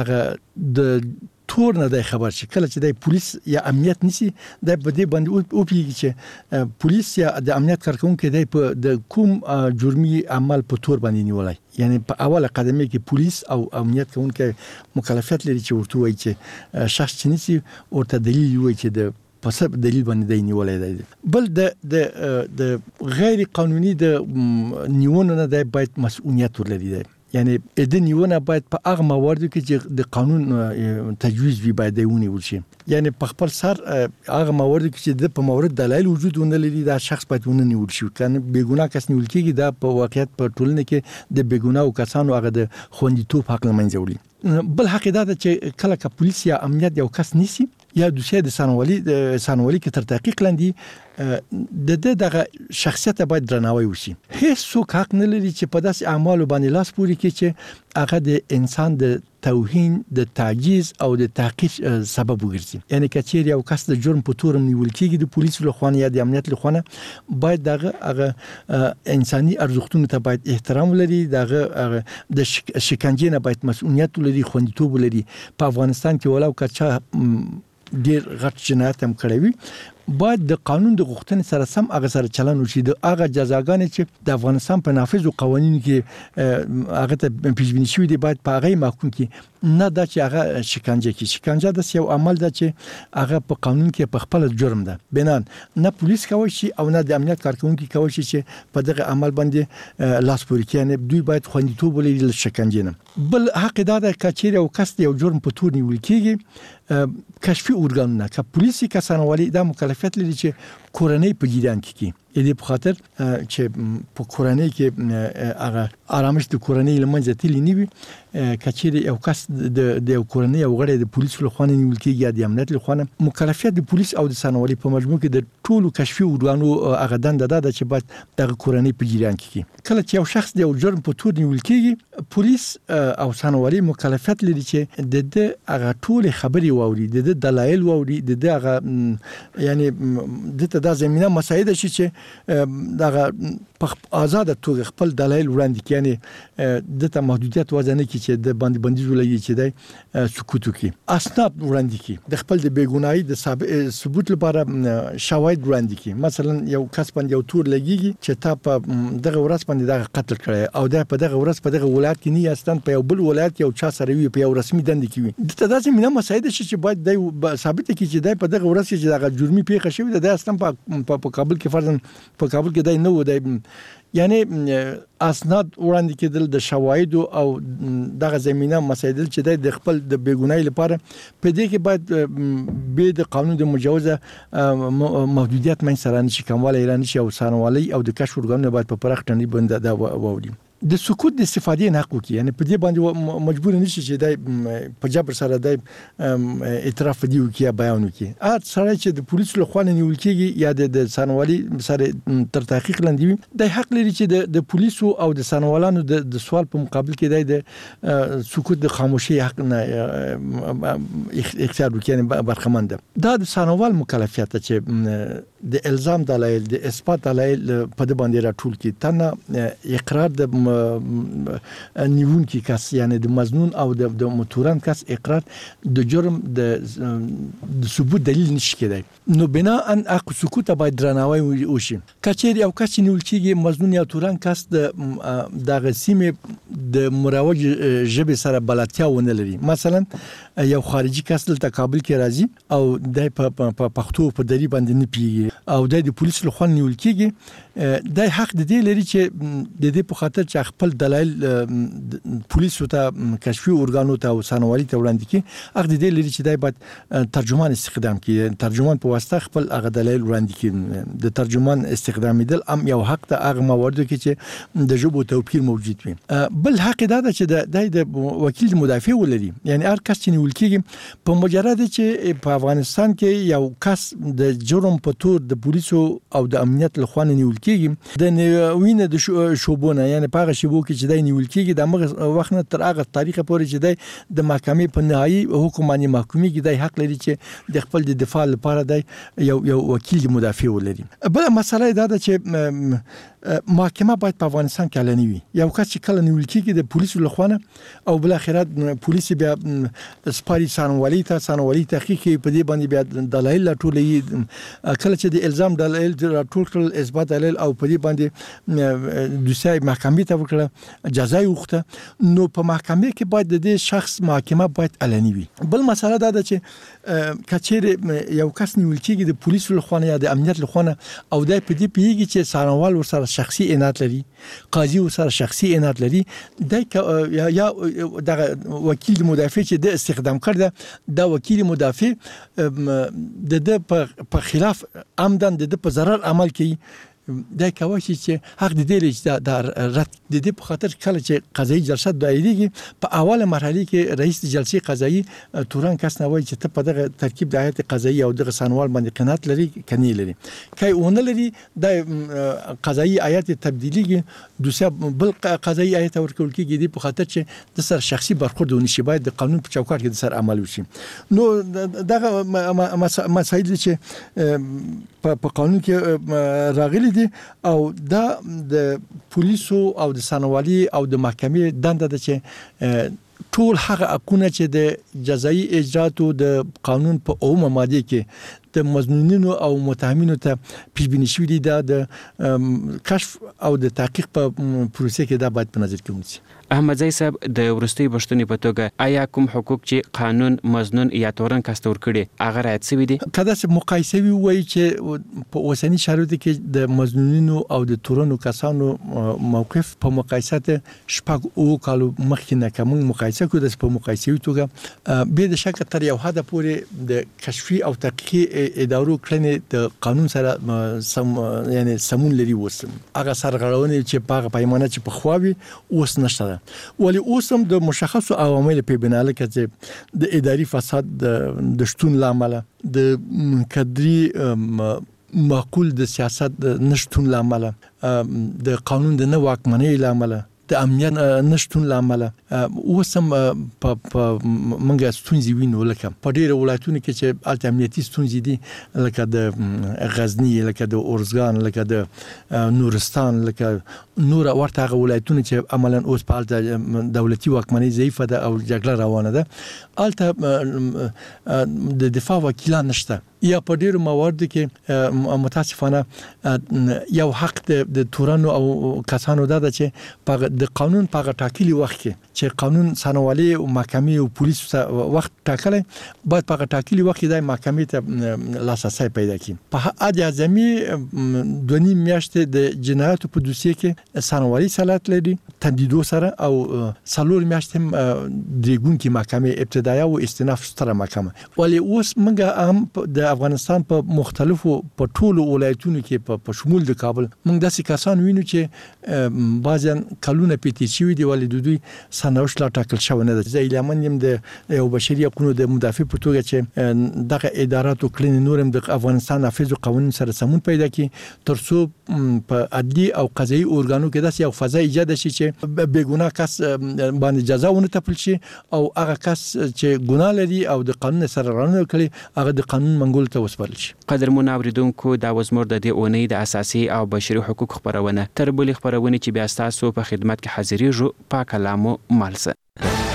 د تور نه د خبر شي. کله چې د پولیس یا امنیت نسی د بده باندې او پیږي چې پولیس یا د امنیت کارکونکو د کوم جرمي عمل په تور باندې نیولای. یعنی په اوله قدمه کې پولیس او امنیت کارکونکو مکلفیت لري چې ورته وایي چې شخص چې نسی ورته دلیل وایي چې د په سبب دلیل باندې دی نیولای دی. بل د غیر قانوني د نیونه نه دی باید مسؤلیت ولري. یعنی د نیونه باید په هغه مواردو کې چې د قانون تجویز وي باید ونیول شي. یعنی په خپل سر هغه مواردو کې چې د په مورد دلایل وجود ونه لري دا شخص باید ونیول شي. کنه بیګناه کس نیول کېږي دا په واقعیت په ټولنه کې د بیګناه کسانو هغه د خوندیتوب حق لمنځه وړي. بل حق دا چې کله که پولیس یا امنیت یو کس نیسي یا دوسیه د سانوالي کې تر تحقیق لاندې دغه شخصیت باید درناوی وشي. هیڅ څوک حق نه لري چې په داسې اعمالو باندې لاس پوري کړي چې هغه د انسان د توهین، د تعجیز او د تحقیر سبب وګرځي. یعنی کچیر یو کس د جرم په تور نیول کېږي د پولیسو له خوا یا د امنیت له خوا باید دغه انساني ارزښتونو ته باید احترام لري. دغه د شکنجې نه باید مسؤلیت لري، خوندیتوب لري. په افغانستان کې ولاو کچا ډیر غټ جنایت هم کړی وي باید د قانون د غوښتنې سره سم هغه سره چلند وشي. د هغه جزاګانې چې د افغانستان په نافذ قوانینو کې هغه ته پیژبینی شوی دی باید په هغه محکوم کې نه دا چې هغه شکنجه کې. شکنجه د یو عمل ده چې هغه په قانون کې په خپل جرم ده. بنان نه پولیس کوي شي او نه د امنیت کارکونکو کوي شي چې په دغه عمل باندې لاس پوري کوي. یعنی دوی باید خوندیتوب ولري له شکنجې نه. بل حق دا ده چې یو کس یو جرم په تور نیول کېږي کشفي اورګانونه که پولیسي کسانوالي دا مکلفیت لري چې کورنۍ په جریان کې کی. دې په خاطر چې په کورنۍ کې هغه آرامش د کورنۍ لمنځه تللی نیوي. کچېر یو کس د یو کورنۍ او غړي د پولیسو لخوا نیول کېږي یا د امنیت لخوا مکلفیت د پولیس او د سانوالي په مجموع کې د ټولو کشفي اورګانو هغه دنده ده چې باید د کورنۍ په جریان کې کی. کله چې یو شخص د یو جرم په تور نیول کېږي پولیس او سانوالي مکلفیت لري چې د هغه ټول خبري واوري، د دلایل واوري، د هغه یعنی د ته د زمينه مساعده شي چې دغه په آزاد توګه خپل دلایل وړاندې کړي، یعنی د ته محدودیت وزنه کې چې د باندې بندیز ولګي چې د سکوت وکړي، اسناد وړاندې کړي، د خپل د بیګناهي د ثبوت لپاره شواهد وړاندې کړي. مثلا یو کس باندې یو تور لګيږي چې تا په دغه ورځ باندې دغه قتل کړی او دا په دغه ورځ په دغه ولایت کې نه یاستان په یو بل ولایت یو چا سره وي په یو رسمي دند کې وي. د تداسې مینه مساعده چې باید د ثابت کړي چې د په دغه ورځ کې چې دغه جرمي پیښه شوې ده د اصلا په کابل کې فرضاً په کابل کې دای نه و دی، یعنی اسناد وړاندې کېدل د شواهد او دغه زمينه مسایل چې د خپل د بیګناهي لپاره په دې کې باید به د قانون د مجوزه محدودیت من سره نشي کومواله ایران شي او سانوالي او د کشف ورګانو باید په پرخ ټنډي بند دا ووري. د سکوت د استفادې نه حق وکي، یعنی په دې باندې مجبور نشي چې د په جبر سره د اعتراف دی وکي یا بیان وکي. سره چې د پولیسو له خوا نیول کېږي یا د سانوالي سره تر تحقیق لاندې وي، د حق لري چې د پولیسو او د سانوالانو د سوال په مقابل کې د سکوت د خاموشي حق نه اختیار وکي، یعنی برخمن ده. دا د سانوال مکلفیت چې د الزام دلایل د اثبات دلایل په دې باندې راټول کی، تنه اقرار د نیون کی کس یعنی د مظنون او د متورن کس اقرار د جرم د ثبوت دلیل نشي کېدای. نو بنا ان اق سکوت باید درناوی وشي. کچېر یو کس نیول کېږي مظنون یا تورن کس د غسیمه د مروج ژبه سره بلدتیا ونه لري، مثلا یو خارجي کس دلته کابل کې راځي او د پښتو په دری باندې نه پیږي او د پولیس له خوا نیول کېږي، د حق د دې لري چې د دې په خاطر چې خپل دلایل پولیسو ته کشفي ارګانو ته او سانوالي ته وړاندې کړي، حق د دې لري چې د باید ترجمان استخدام کړي، ترجمان په واسطه خپل هغه دلایل وړاندې کړي. د ترجمان استخدامیدل هم یو حق ته هغه مواردو کې چې د ژبو توپیر موجود وي. بل حق دا ده چې د وکیل مدافع ولري، یعنی هر کس چې نیول کېږي په مجرد چې په افغانستان کې یو کس د جرم په تور د پولیسو او د امنیت له خوا نیول کېږي، د وینه د شوبونه یعنی په هغه شیبو کې چې د نیول کېږي د هغه وخت نه تر هغه تاریخ پورې چې د محکمې په نهایي حکم باندې محکومي کې د حق لري چې د خپل د دفاع لپاره د یو وکیل مدافع ولري. بل مسله دا ده چې محکمه باید په افغانستان کې اعلاني وي. یو کس چې کله نیول کېږي د پولیسو له خوا او بل اخرت پولیس بیا سپاري سانوالي تحقیق کوي، په دې باندې بیا دلایل راټولوي، کله چې د الزام دلایل راټول کړل اثبات دلایل او په دې باندې دوسیه محکمې ته وکړه جزا یې وغوښته، نو په محکمې کې باید د دې شخص محکمه باید اعلاني وي. بل مسله دا ده چې کچېر یو کس نیول کېږي د پولیسو له خوا یا د امنیت له خوا او د په دې پیږي چې سانوال ورسره شخصي عنایت لري، قاضي ورسره شخصي عنایت لري، د یا د وکیل مدافع چې د استخدام کړ د وکیل مدافع د په خلاف عمدن د په ضرر عمل کوي، دا کوي چې حق د دې چې د رد د دې په خاطر کله چې قضایي جلسه دایریږي په اوله مرحله کې رئیس جلسې قضایي تورن کس نه وایي چې ته په دغه ترکیب د هیئت قضایي او د سانوال باندې قناعت لري کني لري، کای اون لري د قضایي هیئت تبدیلیږي دوسه بل قضایي هیئت ورکول کېږي د په خاطر چې د سر شخصي برخورد ونشي، باید د قانون په چوکاټ کې د سر عمل وشي. نو دغه مسایل چې په قانون کې راغلي دي او دا د پولیسو او د سانوالي او د محکمې دنده ده چې ټول هغه حقونه چې د جزایي اجراتو د قانون په اومه ماده کې د مظنونینو او متهمینو ته پیشبینی شوی دي، د کشف او د تحقیق په پروسه کې دا باید په نظر کې ونیسي. احمدزی صاحب د ورستۍ پښتنې په توګه آیا کوم حقوق چې قانون مظنون یا تورن کاستور کړي هغه رعایت شوي دي؟ کله چې مقایسه وي چې په اوسنی شرایطو کې د مظنونینو او د تورنو کسانو موقف په مقایسه شپږ او کالو مخکې نه کوم مقایسه کوي، د په مقایسوي توګه به د شک تر یو حد پورې د کشفي او تحقیقي ادارو کړنې د قانون سره یعنی سمون لري، وسم هغه سرغړونې چې په پیمانه چې په خواوي اوس نشته، ولی اوسم د مشخصو عوامل په بنا لکه د اداري فساد د شتون لامل، د کدري معقول د سیاست نشټون لامل، د قانون د نه واکمنۍ لامل، د امنیت نشټون لامل اوسم په منګه ستونزې وینو لکه په ډیره ولایتونو کې چې الته امنیتي ستونزې دي لکه د غزنی لکه د اورزګان لکه د نورستان لکه نور ورته ولایتونو چې عملاً اوس په الته دولتي واکمنۍ ضعیفه ده او جګړه روانه ده الته د دفاع وکیلان نشته یا په ډیرو مواردو کې متاسفانه یو حق د تورانو او کسانو ده چې د قانون په ټاکلي وخت کې چې قانون سنوالي او محکمې او پولیس وخت ټاکلی باید په ټاکلي وخت کې د محکمې ته لاسرسی پیدا کړي په حد اعظمي 2.5 میاشتې د جنایاتو په دوسیه کې سنوالي صلاحیت لري تمدیدو سره او 4 میاشتې درېګونکې محکمې ابتدایي او استئناف ستره محکمه ولی اوس موږ هم د افغانستان په مختلفو په ټولو ولایتونو کې په شمول د کابل موږ داسې کسان وینو چې بعضن کلونه پیټی شوی دی ولې دوی سنوش لا ټاکل شوی نه دی زیلمن يم د یو بشري حقوقو د مدافع په توګه چې دغه ادارات او کړنې نورم د افغانستان نافذ قوانين سره سمون پیدا کړي ترڅو په عدلي او قضایي اورګانو کې داسې یو فضا ایجاد شي چې بیګناه کس باندې جزا ونه تپل شي او هغه کس چې ګناه لري او د قانون سره رانه کړي هغه د قانون منګول ته وسپارل شي. قدرمن اوریدونکو دا وزمر د دې اونۍ د اساسي او بشري حقوق خبرونه تر بلې خبرونه چې بیا تاسو په خدمت کې حاضرېږو په کلامو مالسه